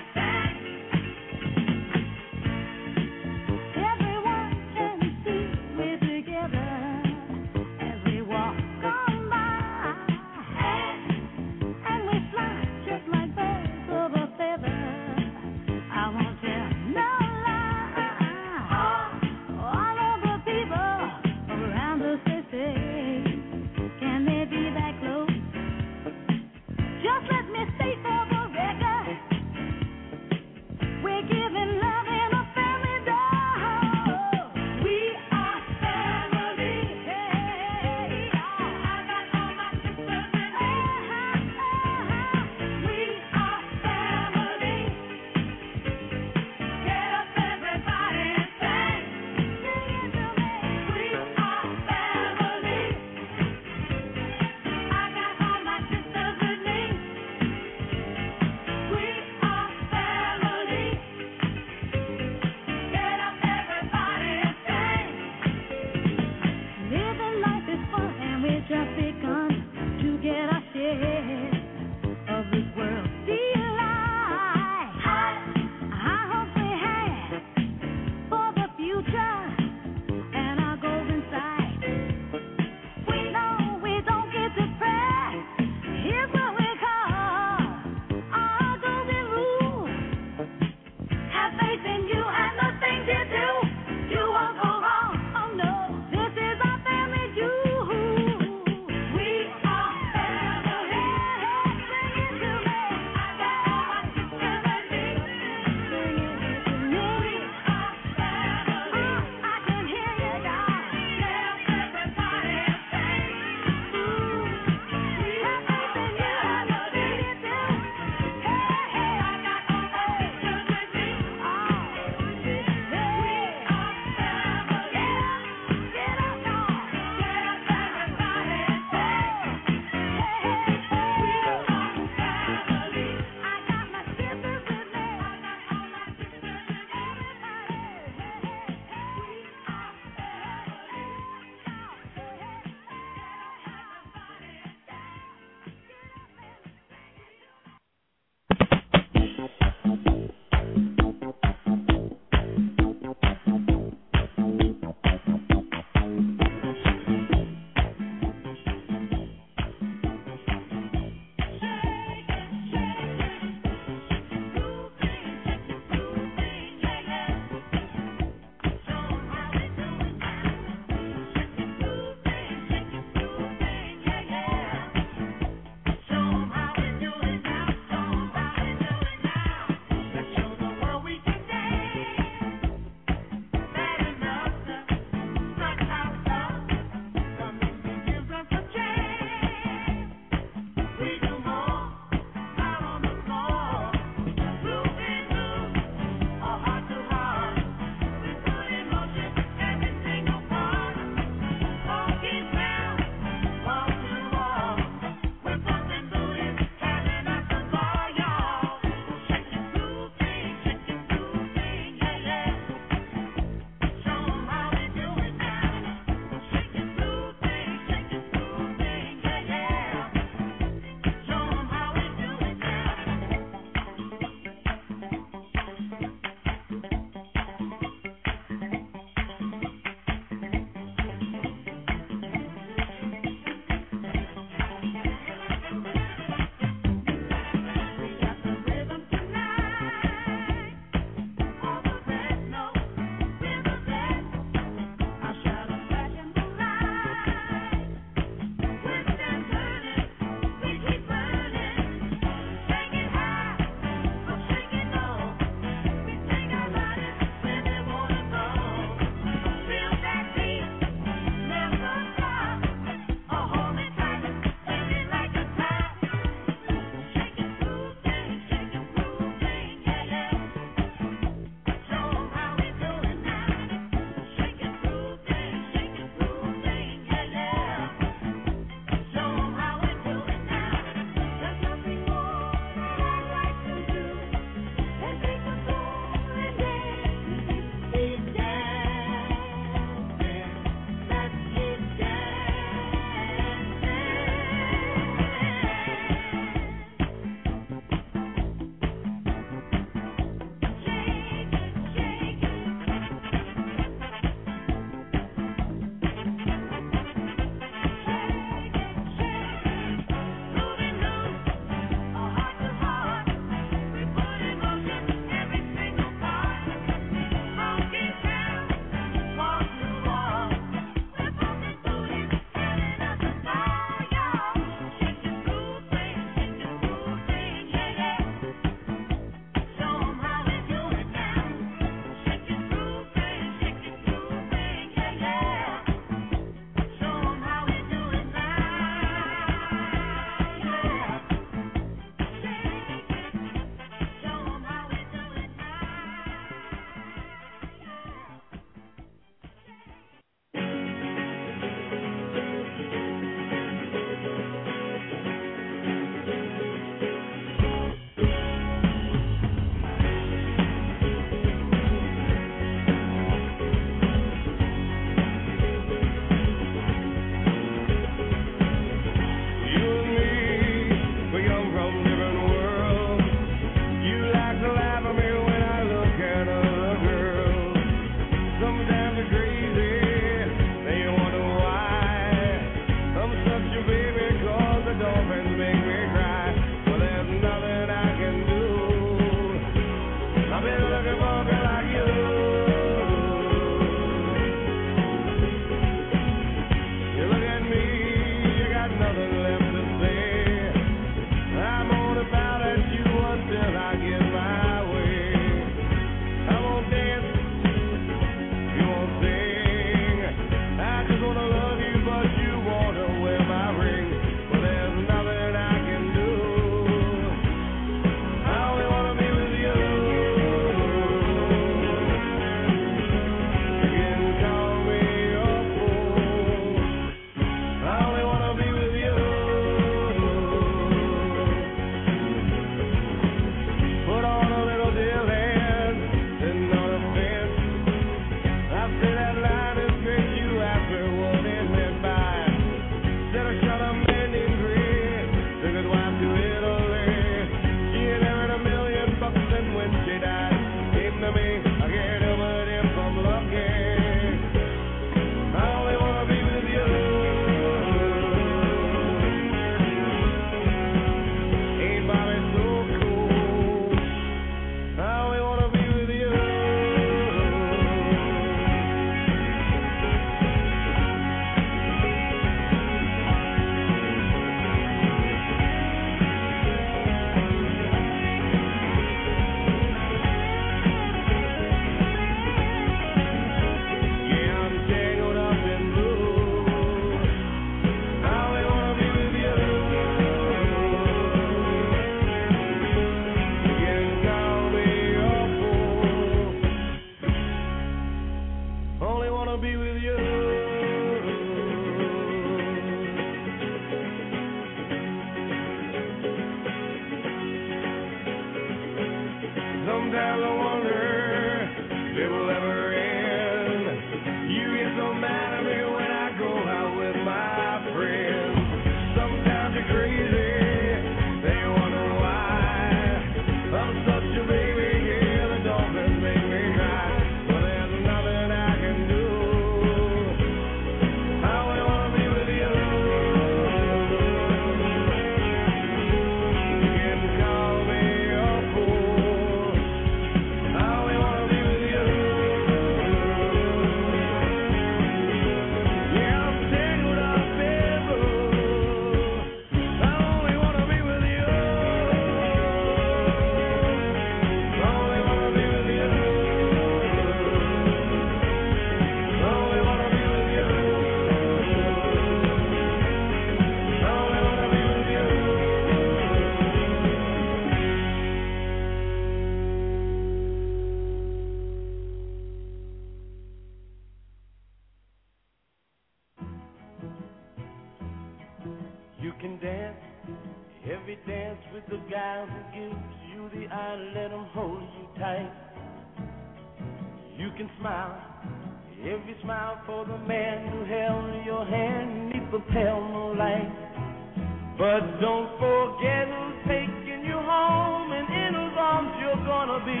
You can dance every dance with the guy who gives you the eye, let him hold you tight. You can smile every smile for the man who held your hand neath the pale moonlight. But don't forget who's taking you home, and in whose arms you're gonna be.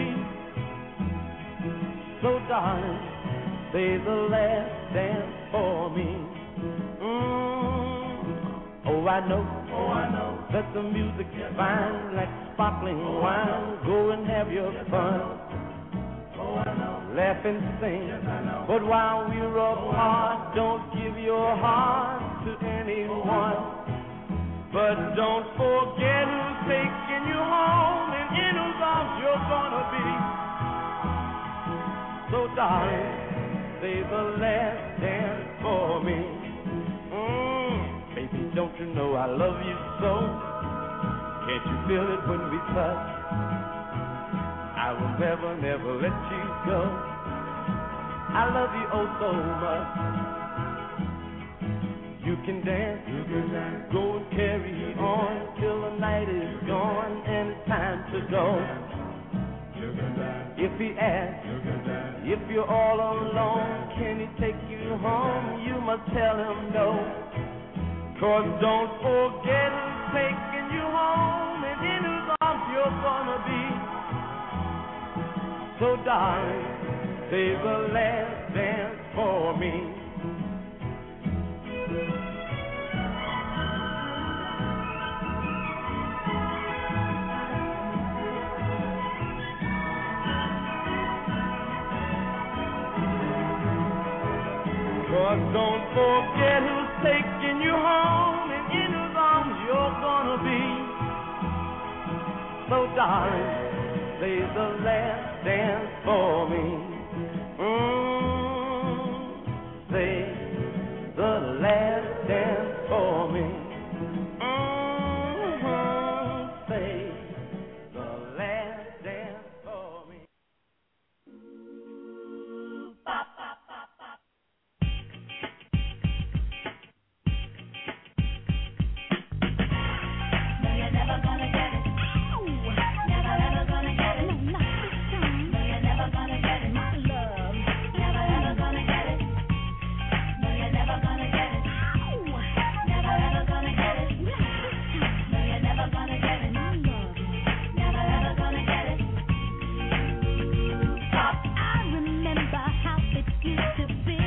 So darling, say the last dance for me. Mm. Oh, I know, oh, I know that the music's fine, like sparkling wine. Go and have your fun. Oh, I know. Laugh and sing. Yes, I know. But while we're apart, don't give your heart to anyone. But don't forget who's taking you home, and in whose arms you're gonna be. So darling, say the last dance for me. Mm, baby, don't you know I love you so? Can't you feel it when we touch? I will never, never let you go. I love you oh so much. You can dance, you can dance, go and carry on till the night is gone and it's time to go. You can dance. If he asks, you can dance. If you're all alone, can he take you home? You must tell him no. Cause don't forget who's taking you home, and in whose arms you're gonna be. So darling, say the last dance for me. Cause don't forget who's taking you home, and in whose arms you're gonna be. So darling, say the last dance for me. Mm, say the last dance for me. Mm-hmm, say the last dance for me. Bop, bop, bop, bop. No, you're never gonna get it. Never ever gonna get it. No, you're never gonna get it. My love. Never ever gonna get it. No, you're never gonna get it. Never ever gonna get it. No, you're never gonna get it. My love. Never ever gonna get it. Stop. I remember how it used to be.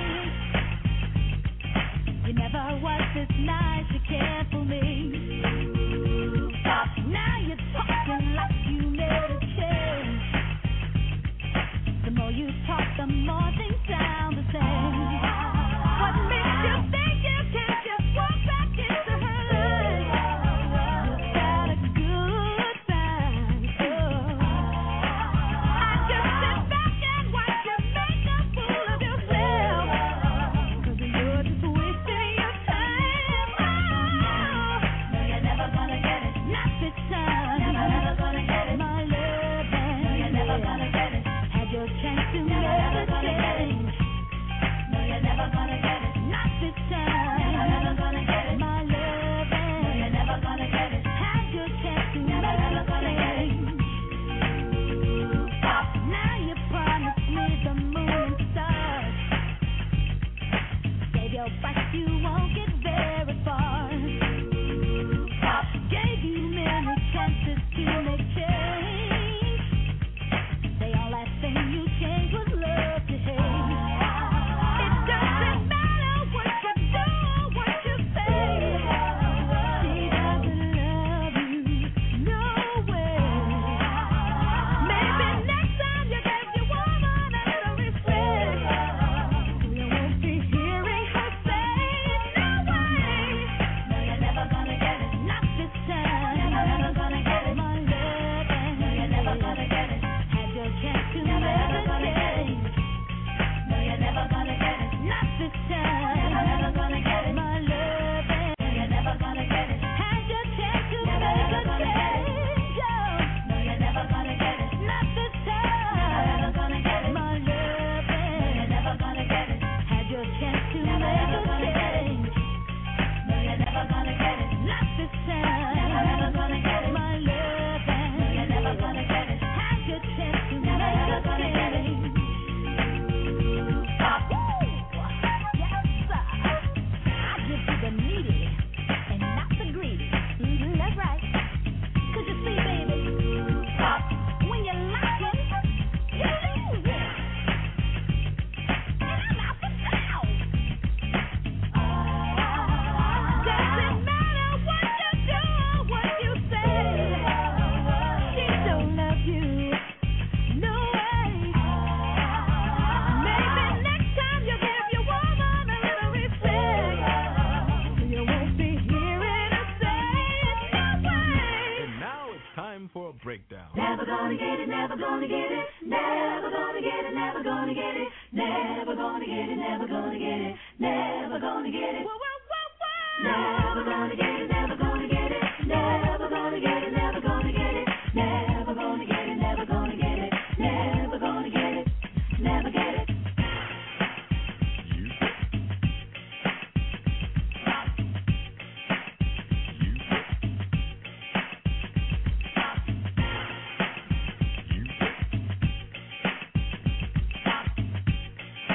You never was this nice, you cared for me. Stop. Now you're talking like you made a change. The more you talk, the more things sound the same. What makes you think you can just walk back into her life? You've got a good time. Oh. I just sit back and watch you make a fool of yourself. Cause you're just wasting your time. gonna get it, never gonna get it, never gonna get it, never gonna get it, never gonna get it, never gonna get it, never gonna get it, never gonna get it, never gonna get it, never gonna get it, never gonna get it, never gonna get it, never gonna get it, never gonna get it, never get it.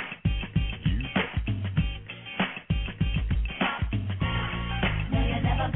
Never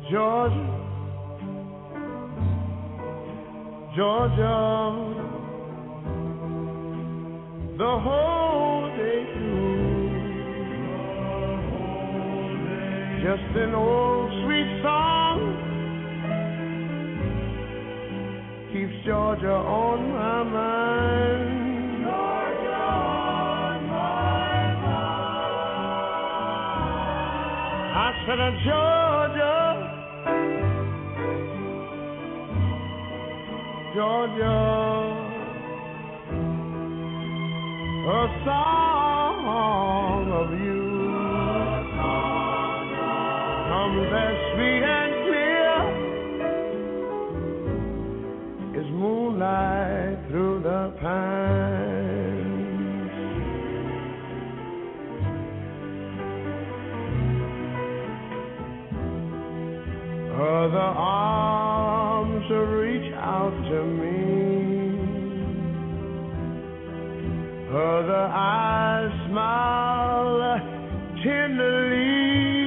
Georgia, Georgia, the whole day through. Just an old sweet song keeps Georgia on my mind. Georgia on my mind. I said, uh, Georgia, Georgia, a song of you comes as sweet and clear as moonlight through the pines. Other arms reach out to me, other eyes smile tenderly.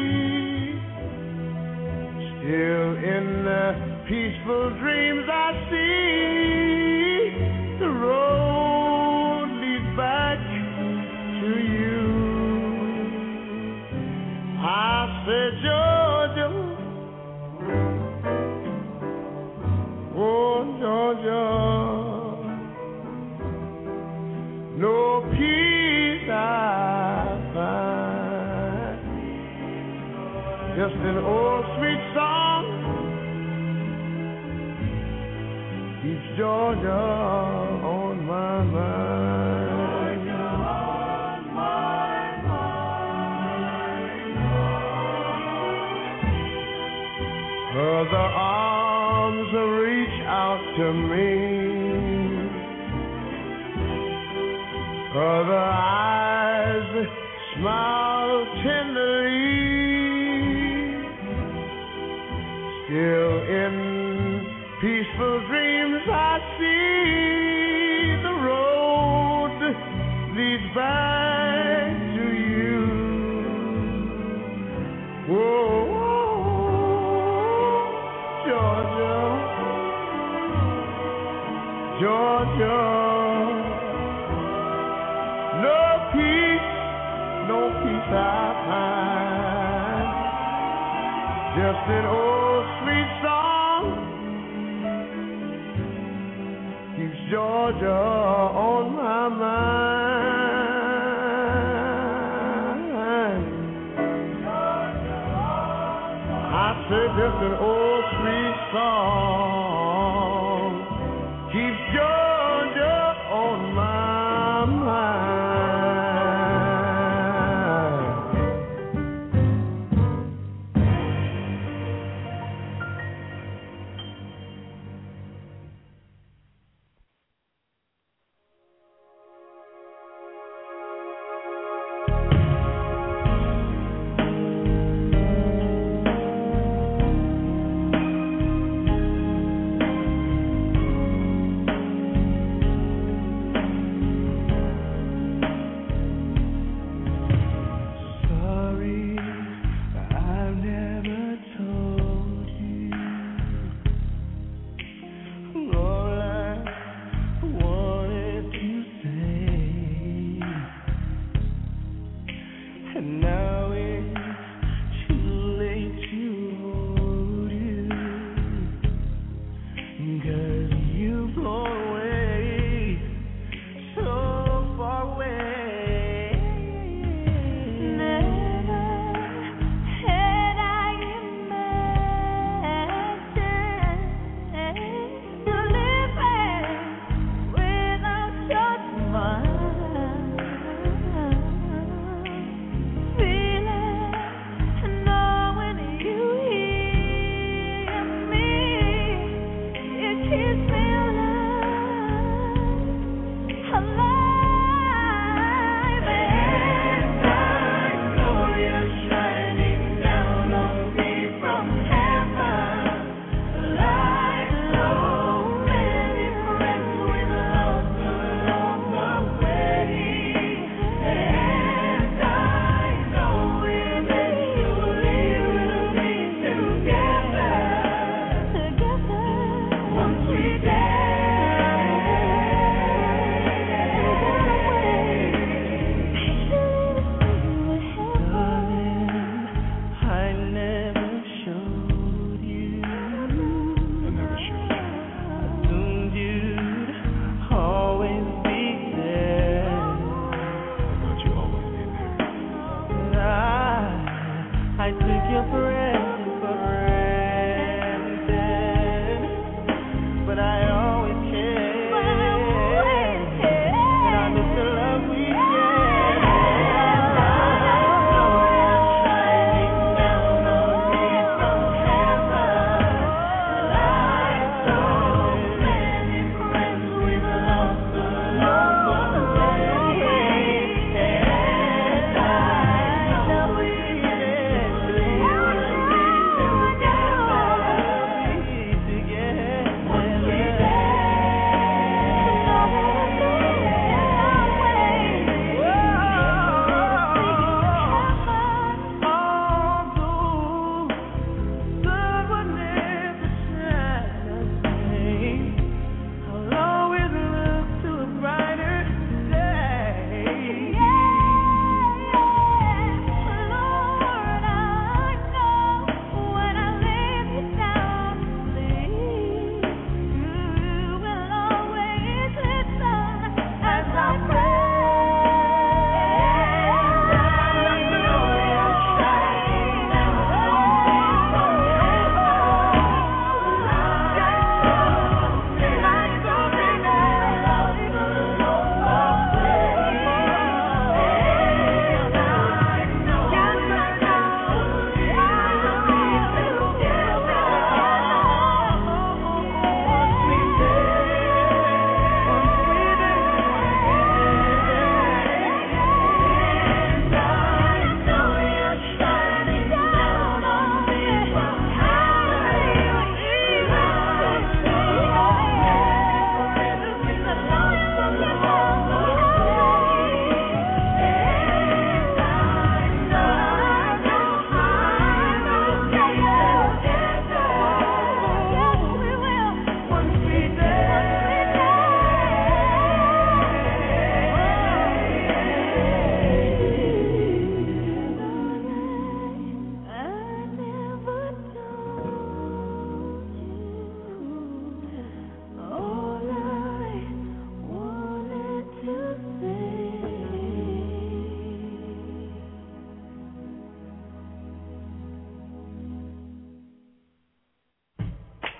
Still in the peaceful dreams I see, the road leads back to you. I said, Georgia, oh Georgia, no peace I find, just an old sweet song keeps Georgia on my mind. Georgia on my mind. Other arms reach out to me, other eyes smile tenderly. Still in peaceful dreams I see the road leads back to you. Whoa, Georgia, Georgia, no peace, no peace I find, just an old sweet song keeps Georgia on my mind. I said just an old sweet song keeps Georgia on my mind.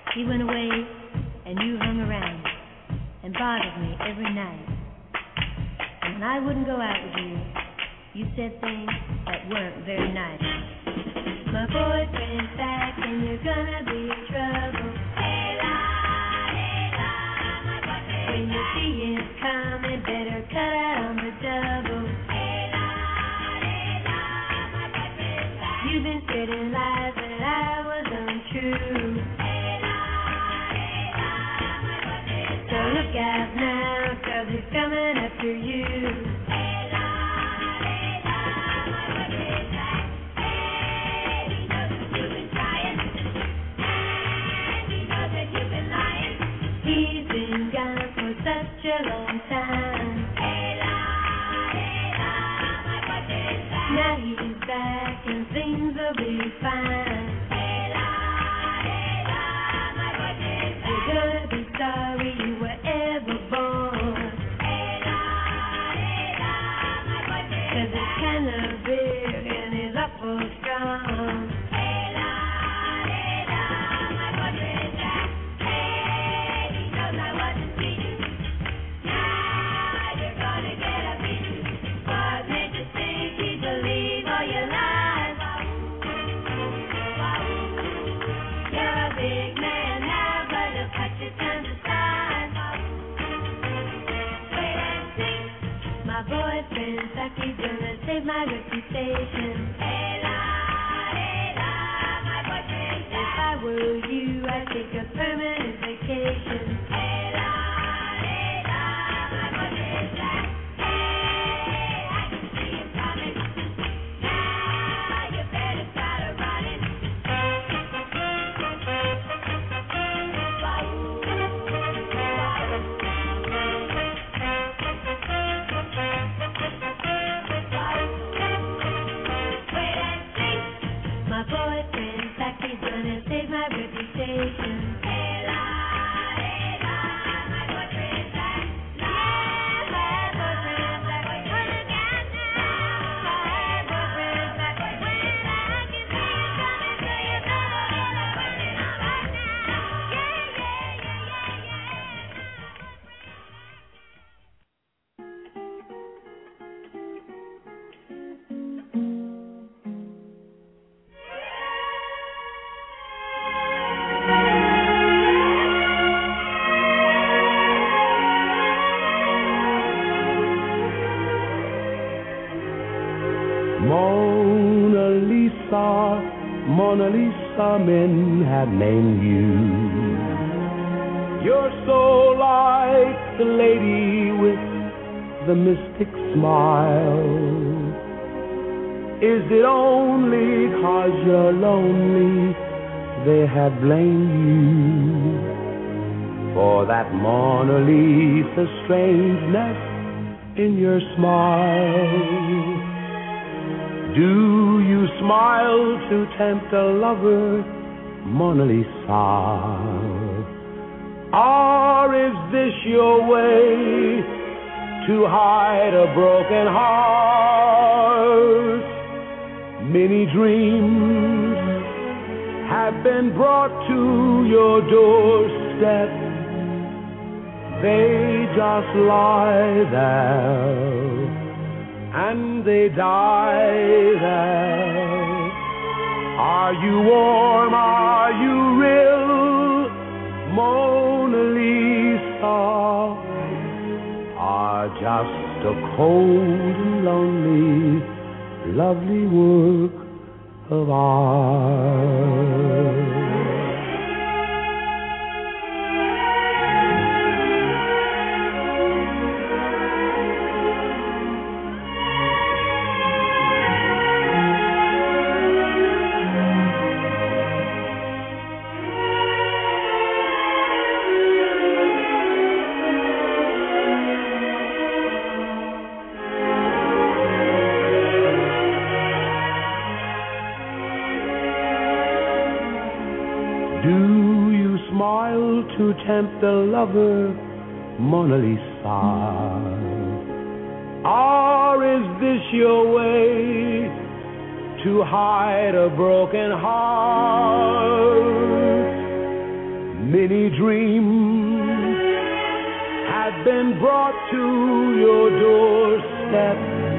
He went away and you hung around and bothered me every night. And when I wouldn't go out with you, you said things that weren't very nice. My boyfriend's back and you're gonna be in trouble. Hey la, hey la, my boyfriend. When you see him coming, better cut out on the double. Hey la, hey la, my boyfriend's back. You've been spreading lies that I was untrue. Hey la, hey la, my boyfriend's back. So look out now, 'cause he's coming after you. Such a long time. Hey la, hey la, my boyfriend's back. Now he's back and things will be fine. Hey la, hey la, my boyfriend's back. You're gonna be sorry you were ever born. Hey la, hey la, my boyfriend's back. 'Cause it's kinda big and he's awful strong. Hey la, hey la, my boyfriend's back. Hey, he knows I wasn't cheating. Boyfriend's like he's gonna save my reputation. Hey la, hey la, my boyfriend's back. If I were you, I'd take a permanent vacation. Hey la, hey la, my boyfriend's back. Hey, I can see him coming. Now you better start a running. My boyfriend's back, he's gonna save my reputation. Hey la, hey la, my boyfriend's back. Yeah, my boyfriend's back. Look out now, my boyfriend's back. When I can see him coming, so you better get up working on right now. Yeah, yeah, yeah, yeah, Mona Lisa, Mona Lisa, men have named you. You're so like the lady with the mystic smile. Is it only 'cause you're lonely they have blamed you for that Mona Lisa strangeness in your smile? Do you smile to tempt a lover, Mona Lisa? Or is this your way to hide a broken heart? Many dreams have been brought to your doorstep. They just lie there and they die there. Are you warm? Are you real, Mona Lisa? Are just a cold and lonely, lovely work of art? To tempt a lover, Mona Lisa? Or is this your way to hide a broken heart? many dreams have been brought to your doorstep.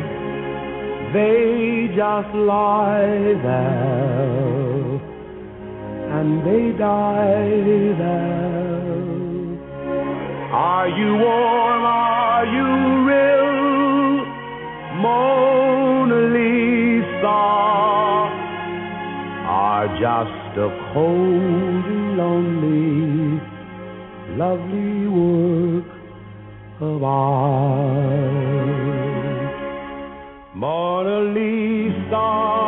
They just lie there and they die there. Are you warm? Are you real? Mona Lisa are just a cold and lonely, lovely work of art. Mona Lisa,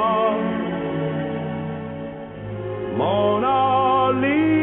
Mona Lisa.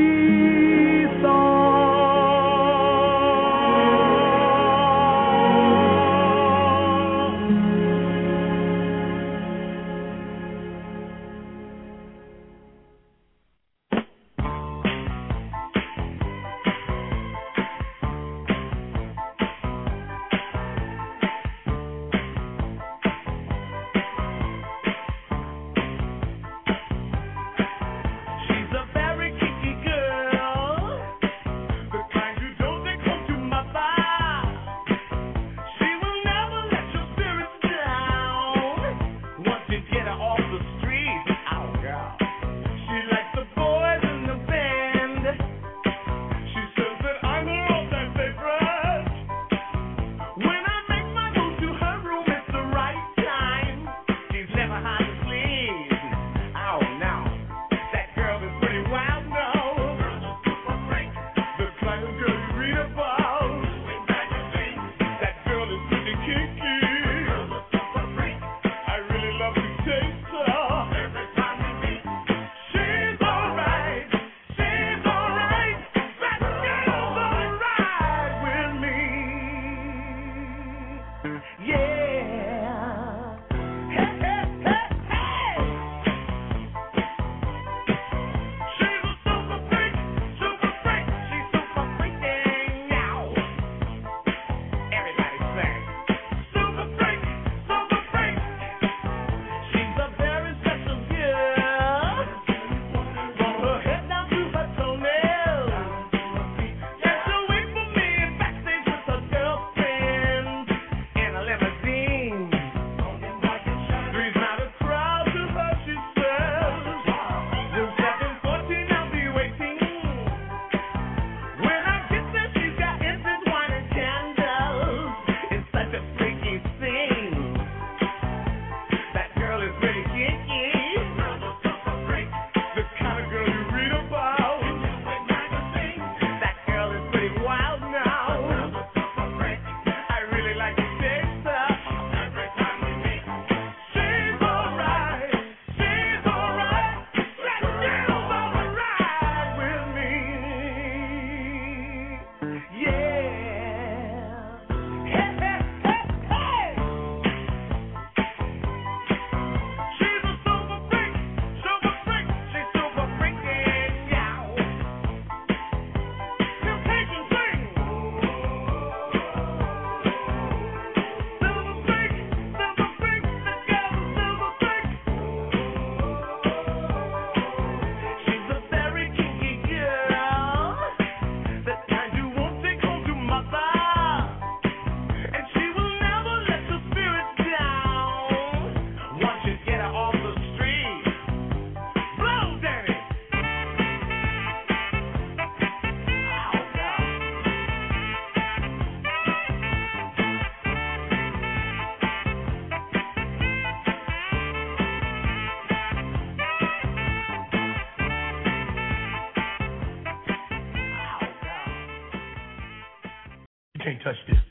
You can't touch this.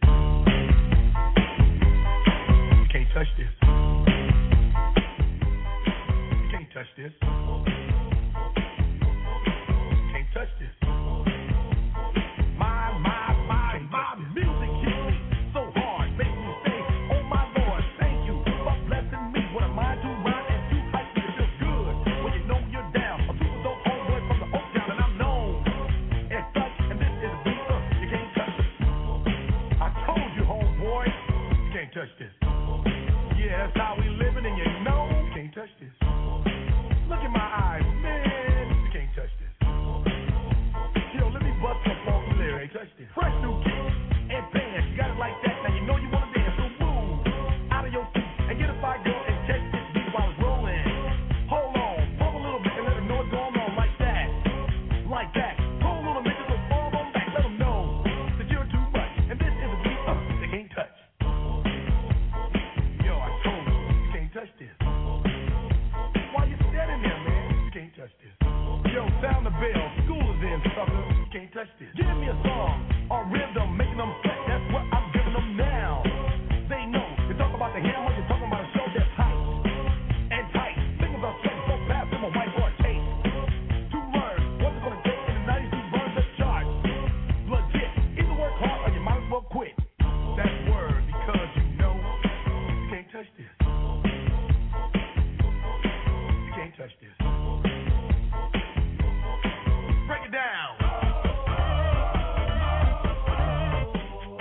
You can't touch this. You can't touch this. You can't touch this. My, my, my, my music hits me so hard, makes me say, oh my Lord, thank you for blessing me. What am I to rhyme and you like me? It feels good when you know you're down. A super dope homeboy from the Oak Town, and I'm known as such, and this is a beat up. You can't touch this. I told you, homeboy, you can't touch this. Yeah, that's how we living, and you know you can't touch this. Look in my eyes. Yo, sound the bell. School is in, sucker. Can't touch this. Give me a song or rhythm, making them sweat. That's what I'm giving them now. They know. You talk about the hammer, you're talking about a show that's hype and tight. Think about sex so fast from a whiteboard tape. To learn what's it gonna take in the nineties to burn the chart. Legit. Either work hard or you might as well quit. That's word because you know you can't touch this. You can't touch this. Break it down.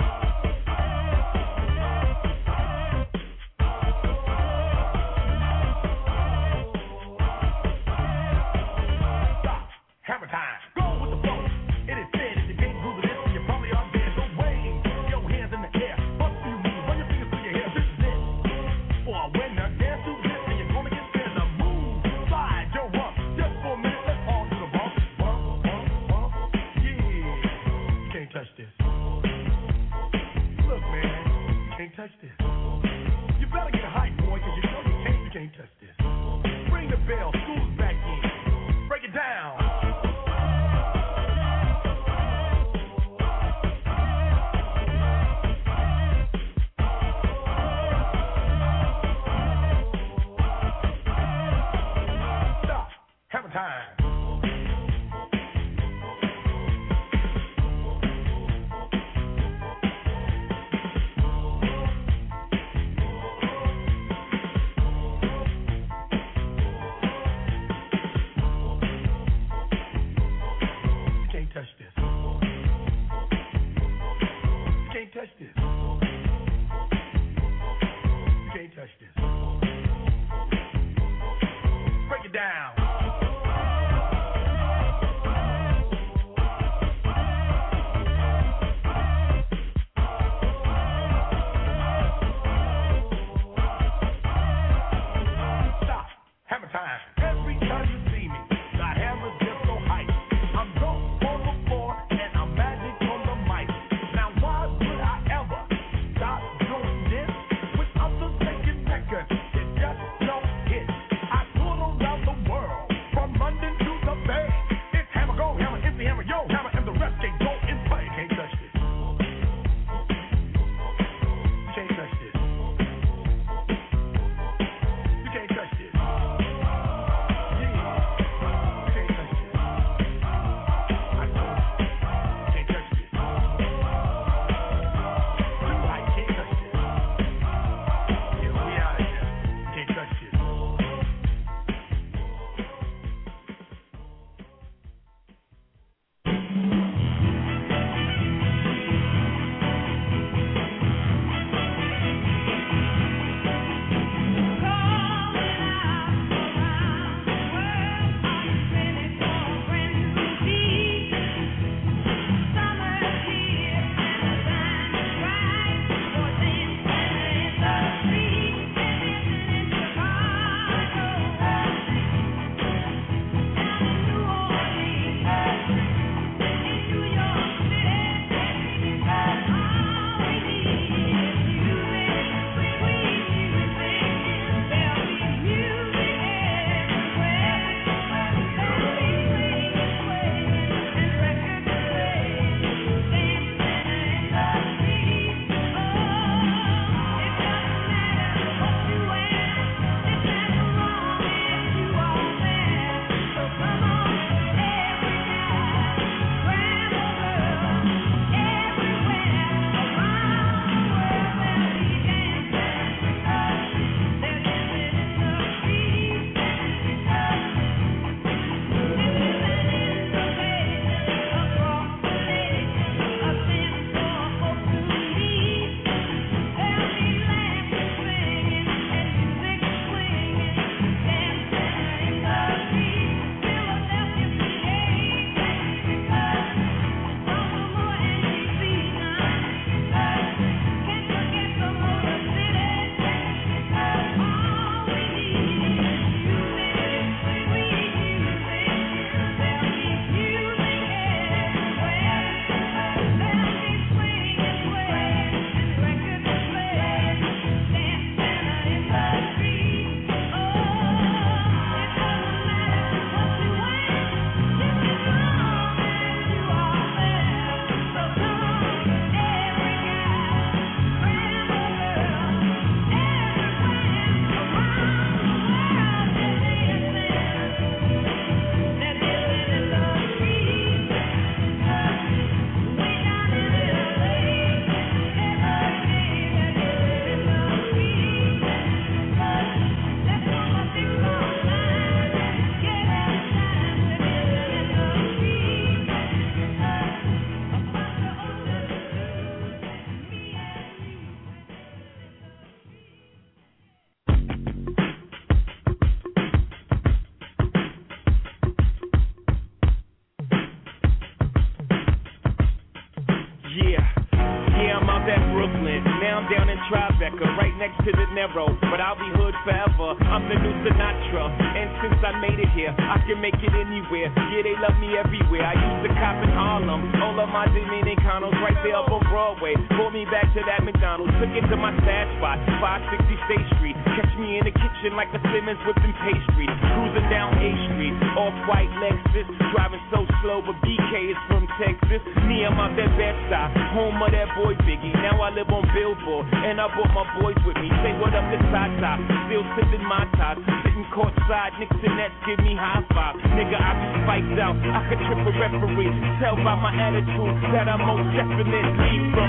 next to the narrow, but I'll be hood forever. I'm the new Sinatra, and since I made it here, I can make it anywhere. Yeah, they love me everywhere. I used to cop in Harlem, all of my Dominicanos right there up on Broadway. Pulled me back to that McDonald's, took it to my stash spot, five sixty State Street. Catch me in the kitchen like a Simmons whipping pastry. Cruising down A Street, off-white Lexus, driving so slow, but B K is from Texas. Me, I'm out that Bed-Stuy, home of that boy Biggie. Now I live on Billboard, and I brought my boys with me. Say what up to Tata, still sipping my top, sitting courtside, Knicks and Nets give me high five. Nigga, I be spiked out, I could trip a referee. Tell by my attitude that I'm most definitely from.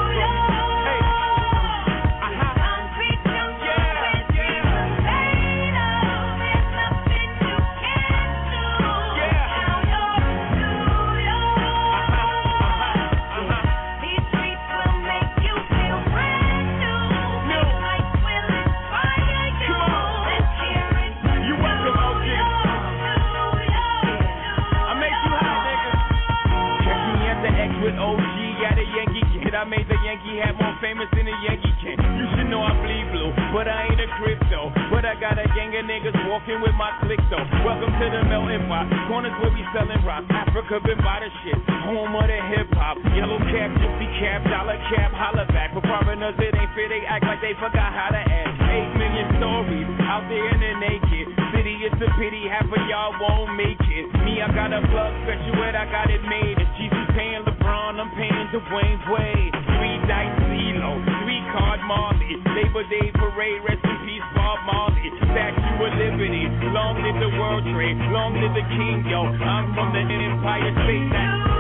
With O G at a Yankee kid, I made the Yankee hat more famous than a Yankee can. You should know I bleed blue, but I ain't a crypto. But I got a gang of niggas walking with my click though. Welcome to the melting pot, corners where we selling rock. Africa been by the shit, home of the hip hop. Yellow cap, gypsy cap, dollar cap, holla back. For foreigners it ain't fair, they act like they forgot how to act. Eight million stories out there in the naked city, it's a pity half of y'all won't make it. Me, I got a plug special and I got it made. It's Jesus paying LeBron, I'm paying Dwayne Wade. Three dice CeeLo, three card Marley. Labor Day parade, rest in peace Bob Marley. Statue of Liberty, long live the World Trade, long live the King, yo. I'm from the Empire State. That's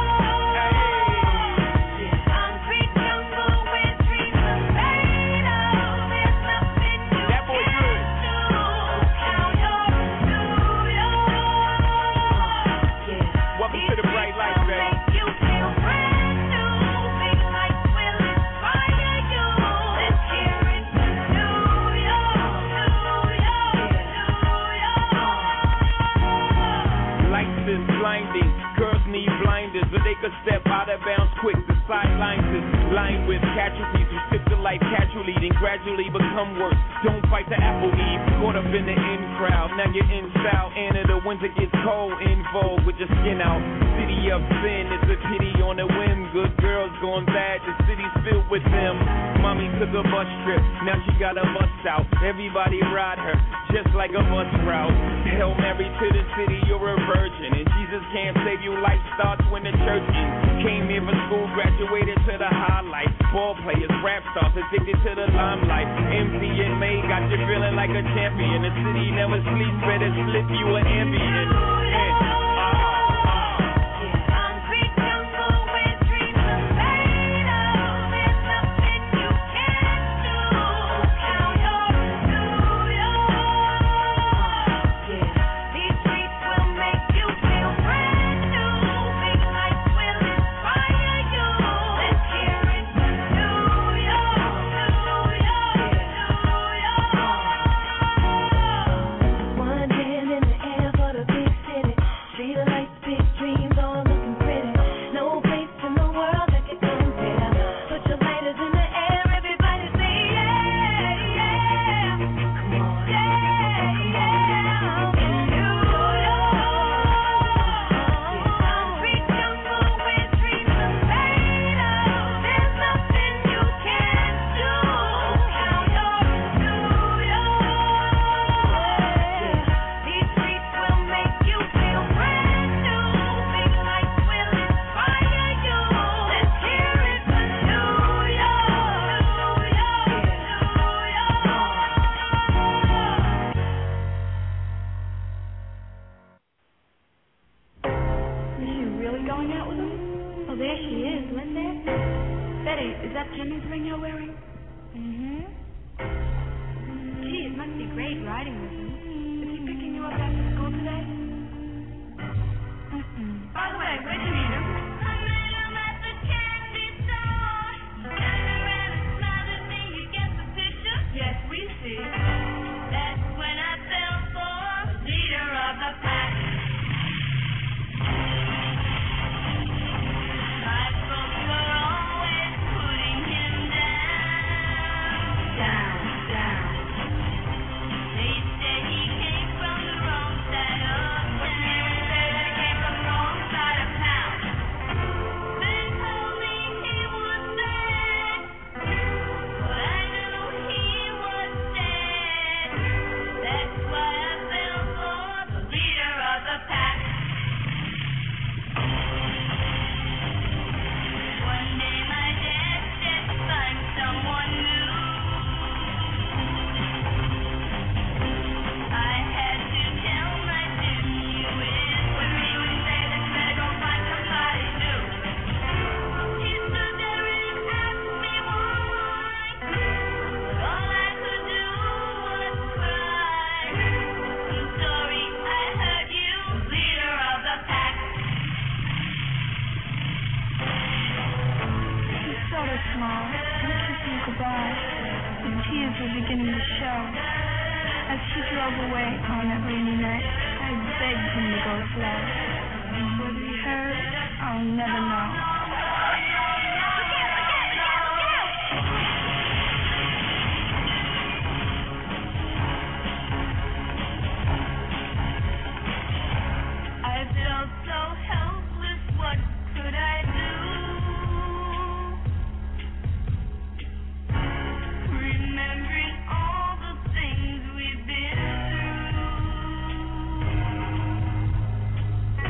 but they could step out of bounds quick. The sidelines is lined with casualties who sip the life casually, then gradually become worse. Don't fight the apple eve, caught up in the in crowd. Now you're in style, and in the winter gets cold, in vogue with your skin out. City of sin, it's a pity on a whim. Good girls going bad, the city's filled with them. Mommy took a bus trip, now she got a bus out. Everybody ride her, just like a bus route. Hail Mary to the city, you're a virgin, and Jesus can't save you. Life starts when the church ends. Came here for school, graduated to the highlight. Ball players, rap stars, addicted to the limelight. M C and May got you feeling like a champion. The city never sleeps, better slip you an ambient. And, down. night, on that rainy night, I begged him to go slow. Whether he heard, I'll never know. I felt so helpless, what could I do? Remembering all the things we've been through.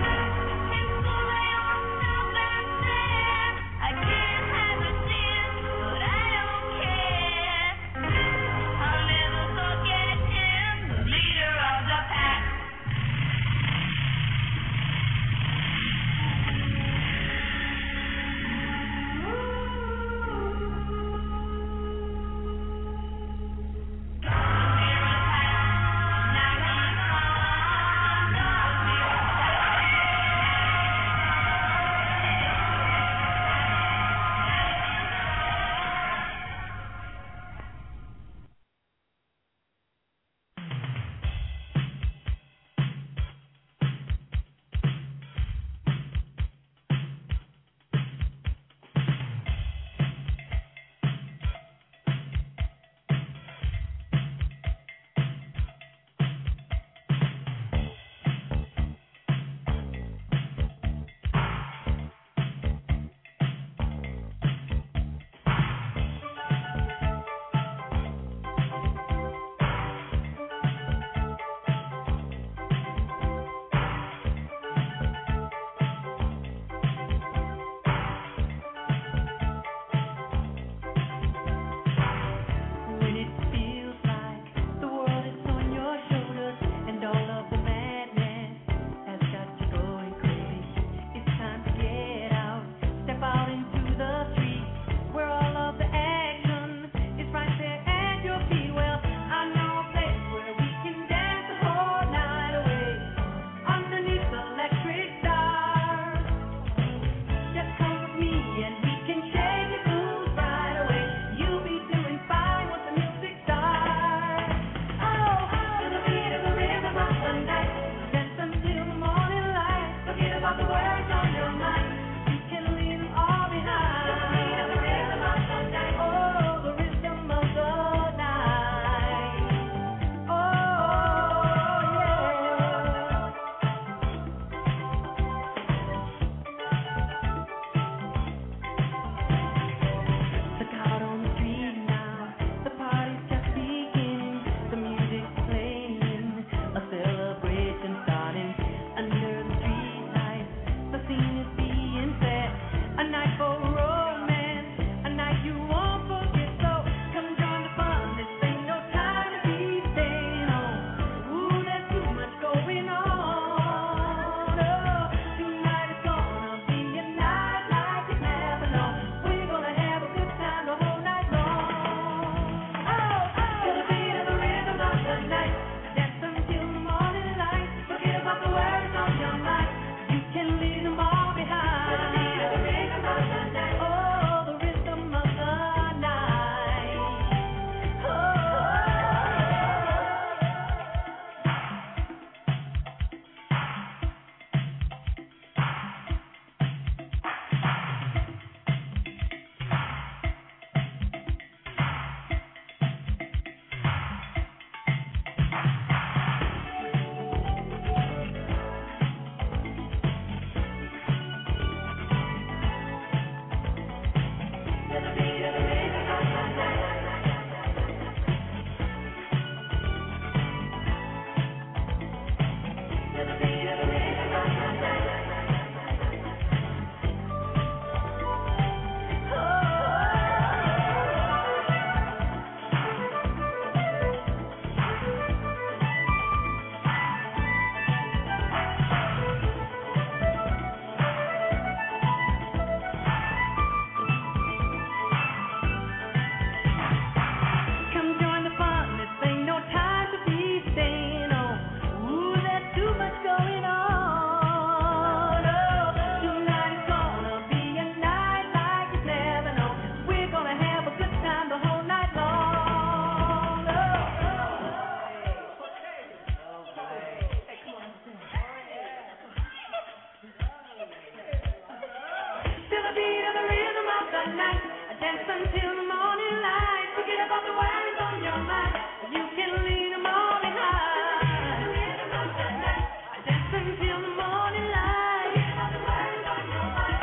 to the beat of the rhythm of the night. Dance until the morning light. Forget about the worries on your mind. You can lead them all behind. Dance until the morning light. Forget about the worries on your mind.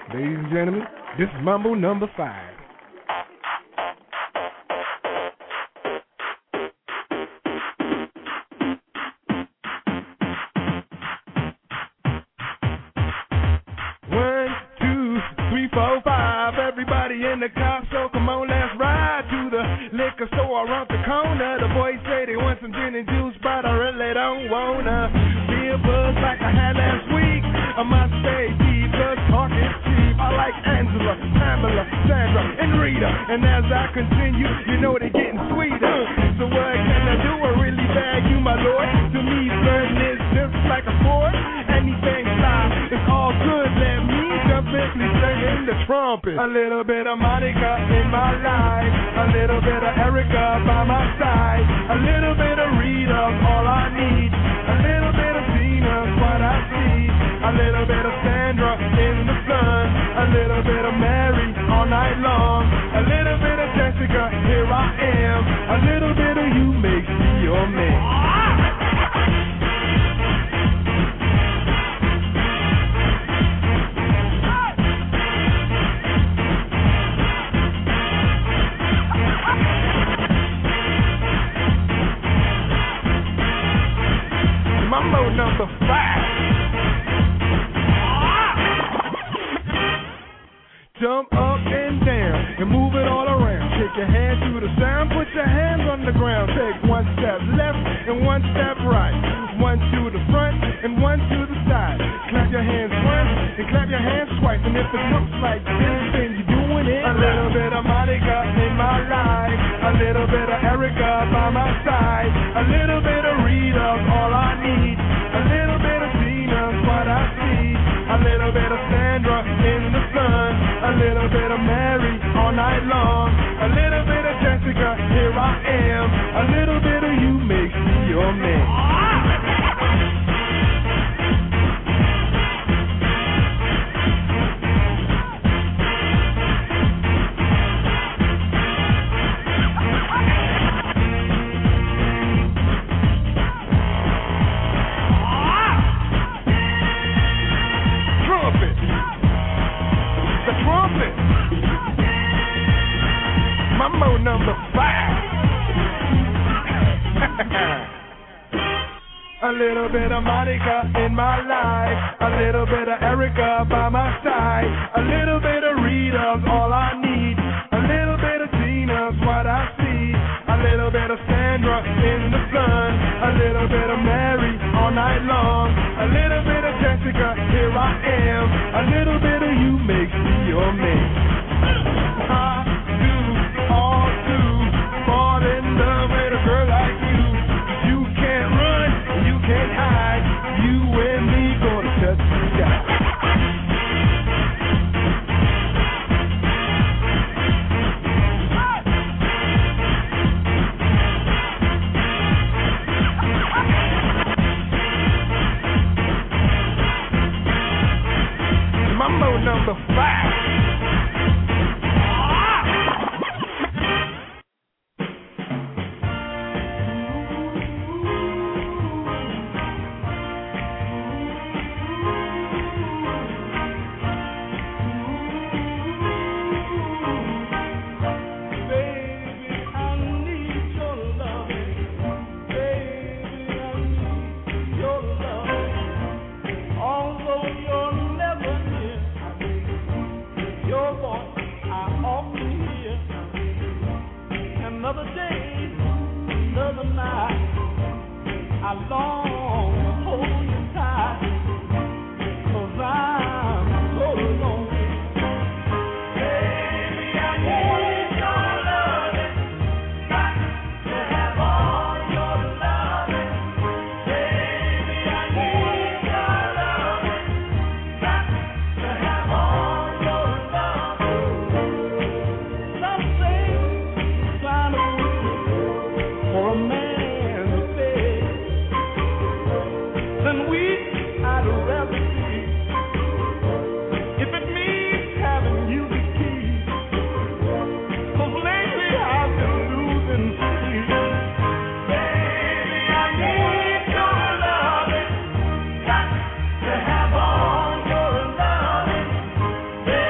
Ladies and gentlemen, this is Mambo number five. One, two, three, four, five. Everybody in the car, so come on, let's ride to the liquor store around the corner. The boys say they want some gin and juice, but I really don't wanna be a buzz like I had last week. I must stay deep, cause talk is cheap. I like Angela, Pamela, Sandra, and Rita. And as I continue, you know they're getting sweeter. So what can I do? I really bag you, my lord. To me, flirting is just like a sport. Anything fly, it's all good. Let me jump in, please sing the trumpet. A little bit of Monica in my life. A little bit of Erica by my side. A little bit of Rita, all I need. A little bit of Tina's what I see. A little bit of Sandra in the sun. A little bit of Mary all night long. A little bit of Jessica, here I am. A little bit of you makes me your man. Mambo number five. Jump up and down and move it all around. Shake your hands to the sound, put your hands on the ground. Take one step left and one step right. One to the front and one to the side. Clap your hands once and clap your hands twice. And if it looks like this, then you're doing it. A little bit of Monica in my life. A little bit of Erica by my side. A little bit of Rita's all I need. A little bit of Tina's what I see. A little bit of Sandra in the sun. A little bit of Mary all night long. A little bit of Jessica, here I am. A little bit of you makes me your man. Mambo number five. A little bit of Monica in my life. A little bit of Erica by my side. A little bit of Rita's all I need. A little bit of Tina's what I see. A little bit of Sandra in the sun. A little bit of Mary all night long. A little bit of Jessica, here I am. A little bit of you makes me your man. I do all do fall in love with a girl like you. You can't run, you can't hide. You and me gonna touch the sky. Mambo number five. Baby,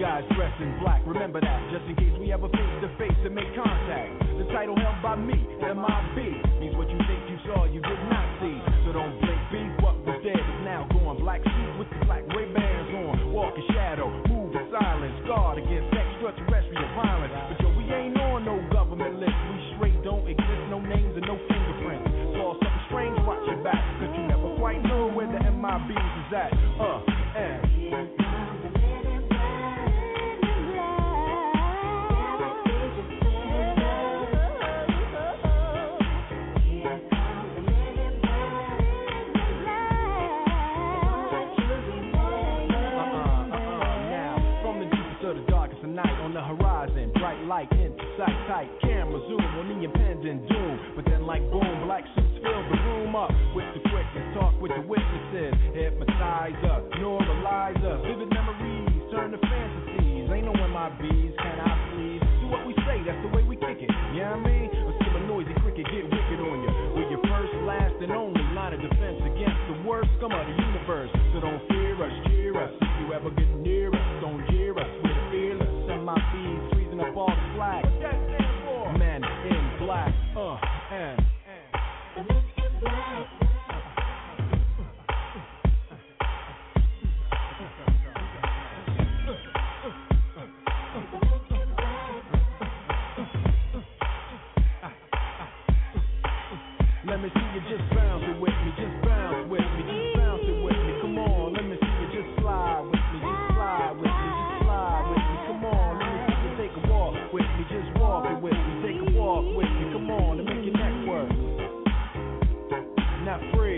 guys dressed in black, remember that, just in case we ever face to face and make contact. The title held by me, M I B, means what you think you saw, you did not see. So don't blink, beef, what was dead is now gone. Black suit with the black Ray-Bans on, walk in shadow, move in silence, guard against extraterrestrial violence. But yo, we ain't on no government list, we straight don't exist, no names and no fingerprints. Saw something strange, watch your back, cause you never quite know where the M I Bs is at. Uh, and light into sight, tight camera zoom on the impending doom. But then like boom, black suits fill the room up with the quickness, talk with the witnesses, hypnotize us, normalize us, vivid memories turn to fantasies. Ain't no M I Bs, can I please do what we say? That's the way we kick it. You know what I mean? Let's give a noisy cricket, get wicked on you. We're your first, last, and only line of defense against the worst scum of the universe. So don't fear us, cheer us. If you ever get near us, don't jeer us. We're fearless. M I Bs freezing up all the flag. What's that stand for? Men in black. Uh, and. Let me see you just bounce it with me, just bounce with me, just bounce it with me. Come on, let me see you just slide with me, just slide with me, just slide with me. Come on, let me see you take a walk with me, just walk it with me, take a walk with me. Come on, and make your neck work. Not free.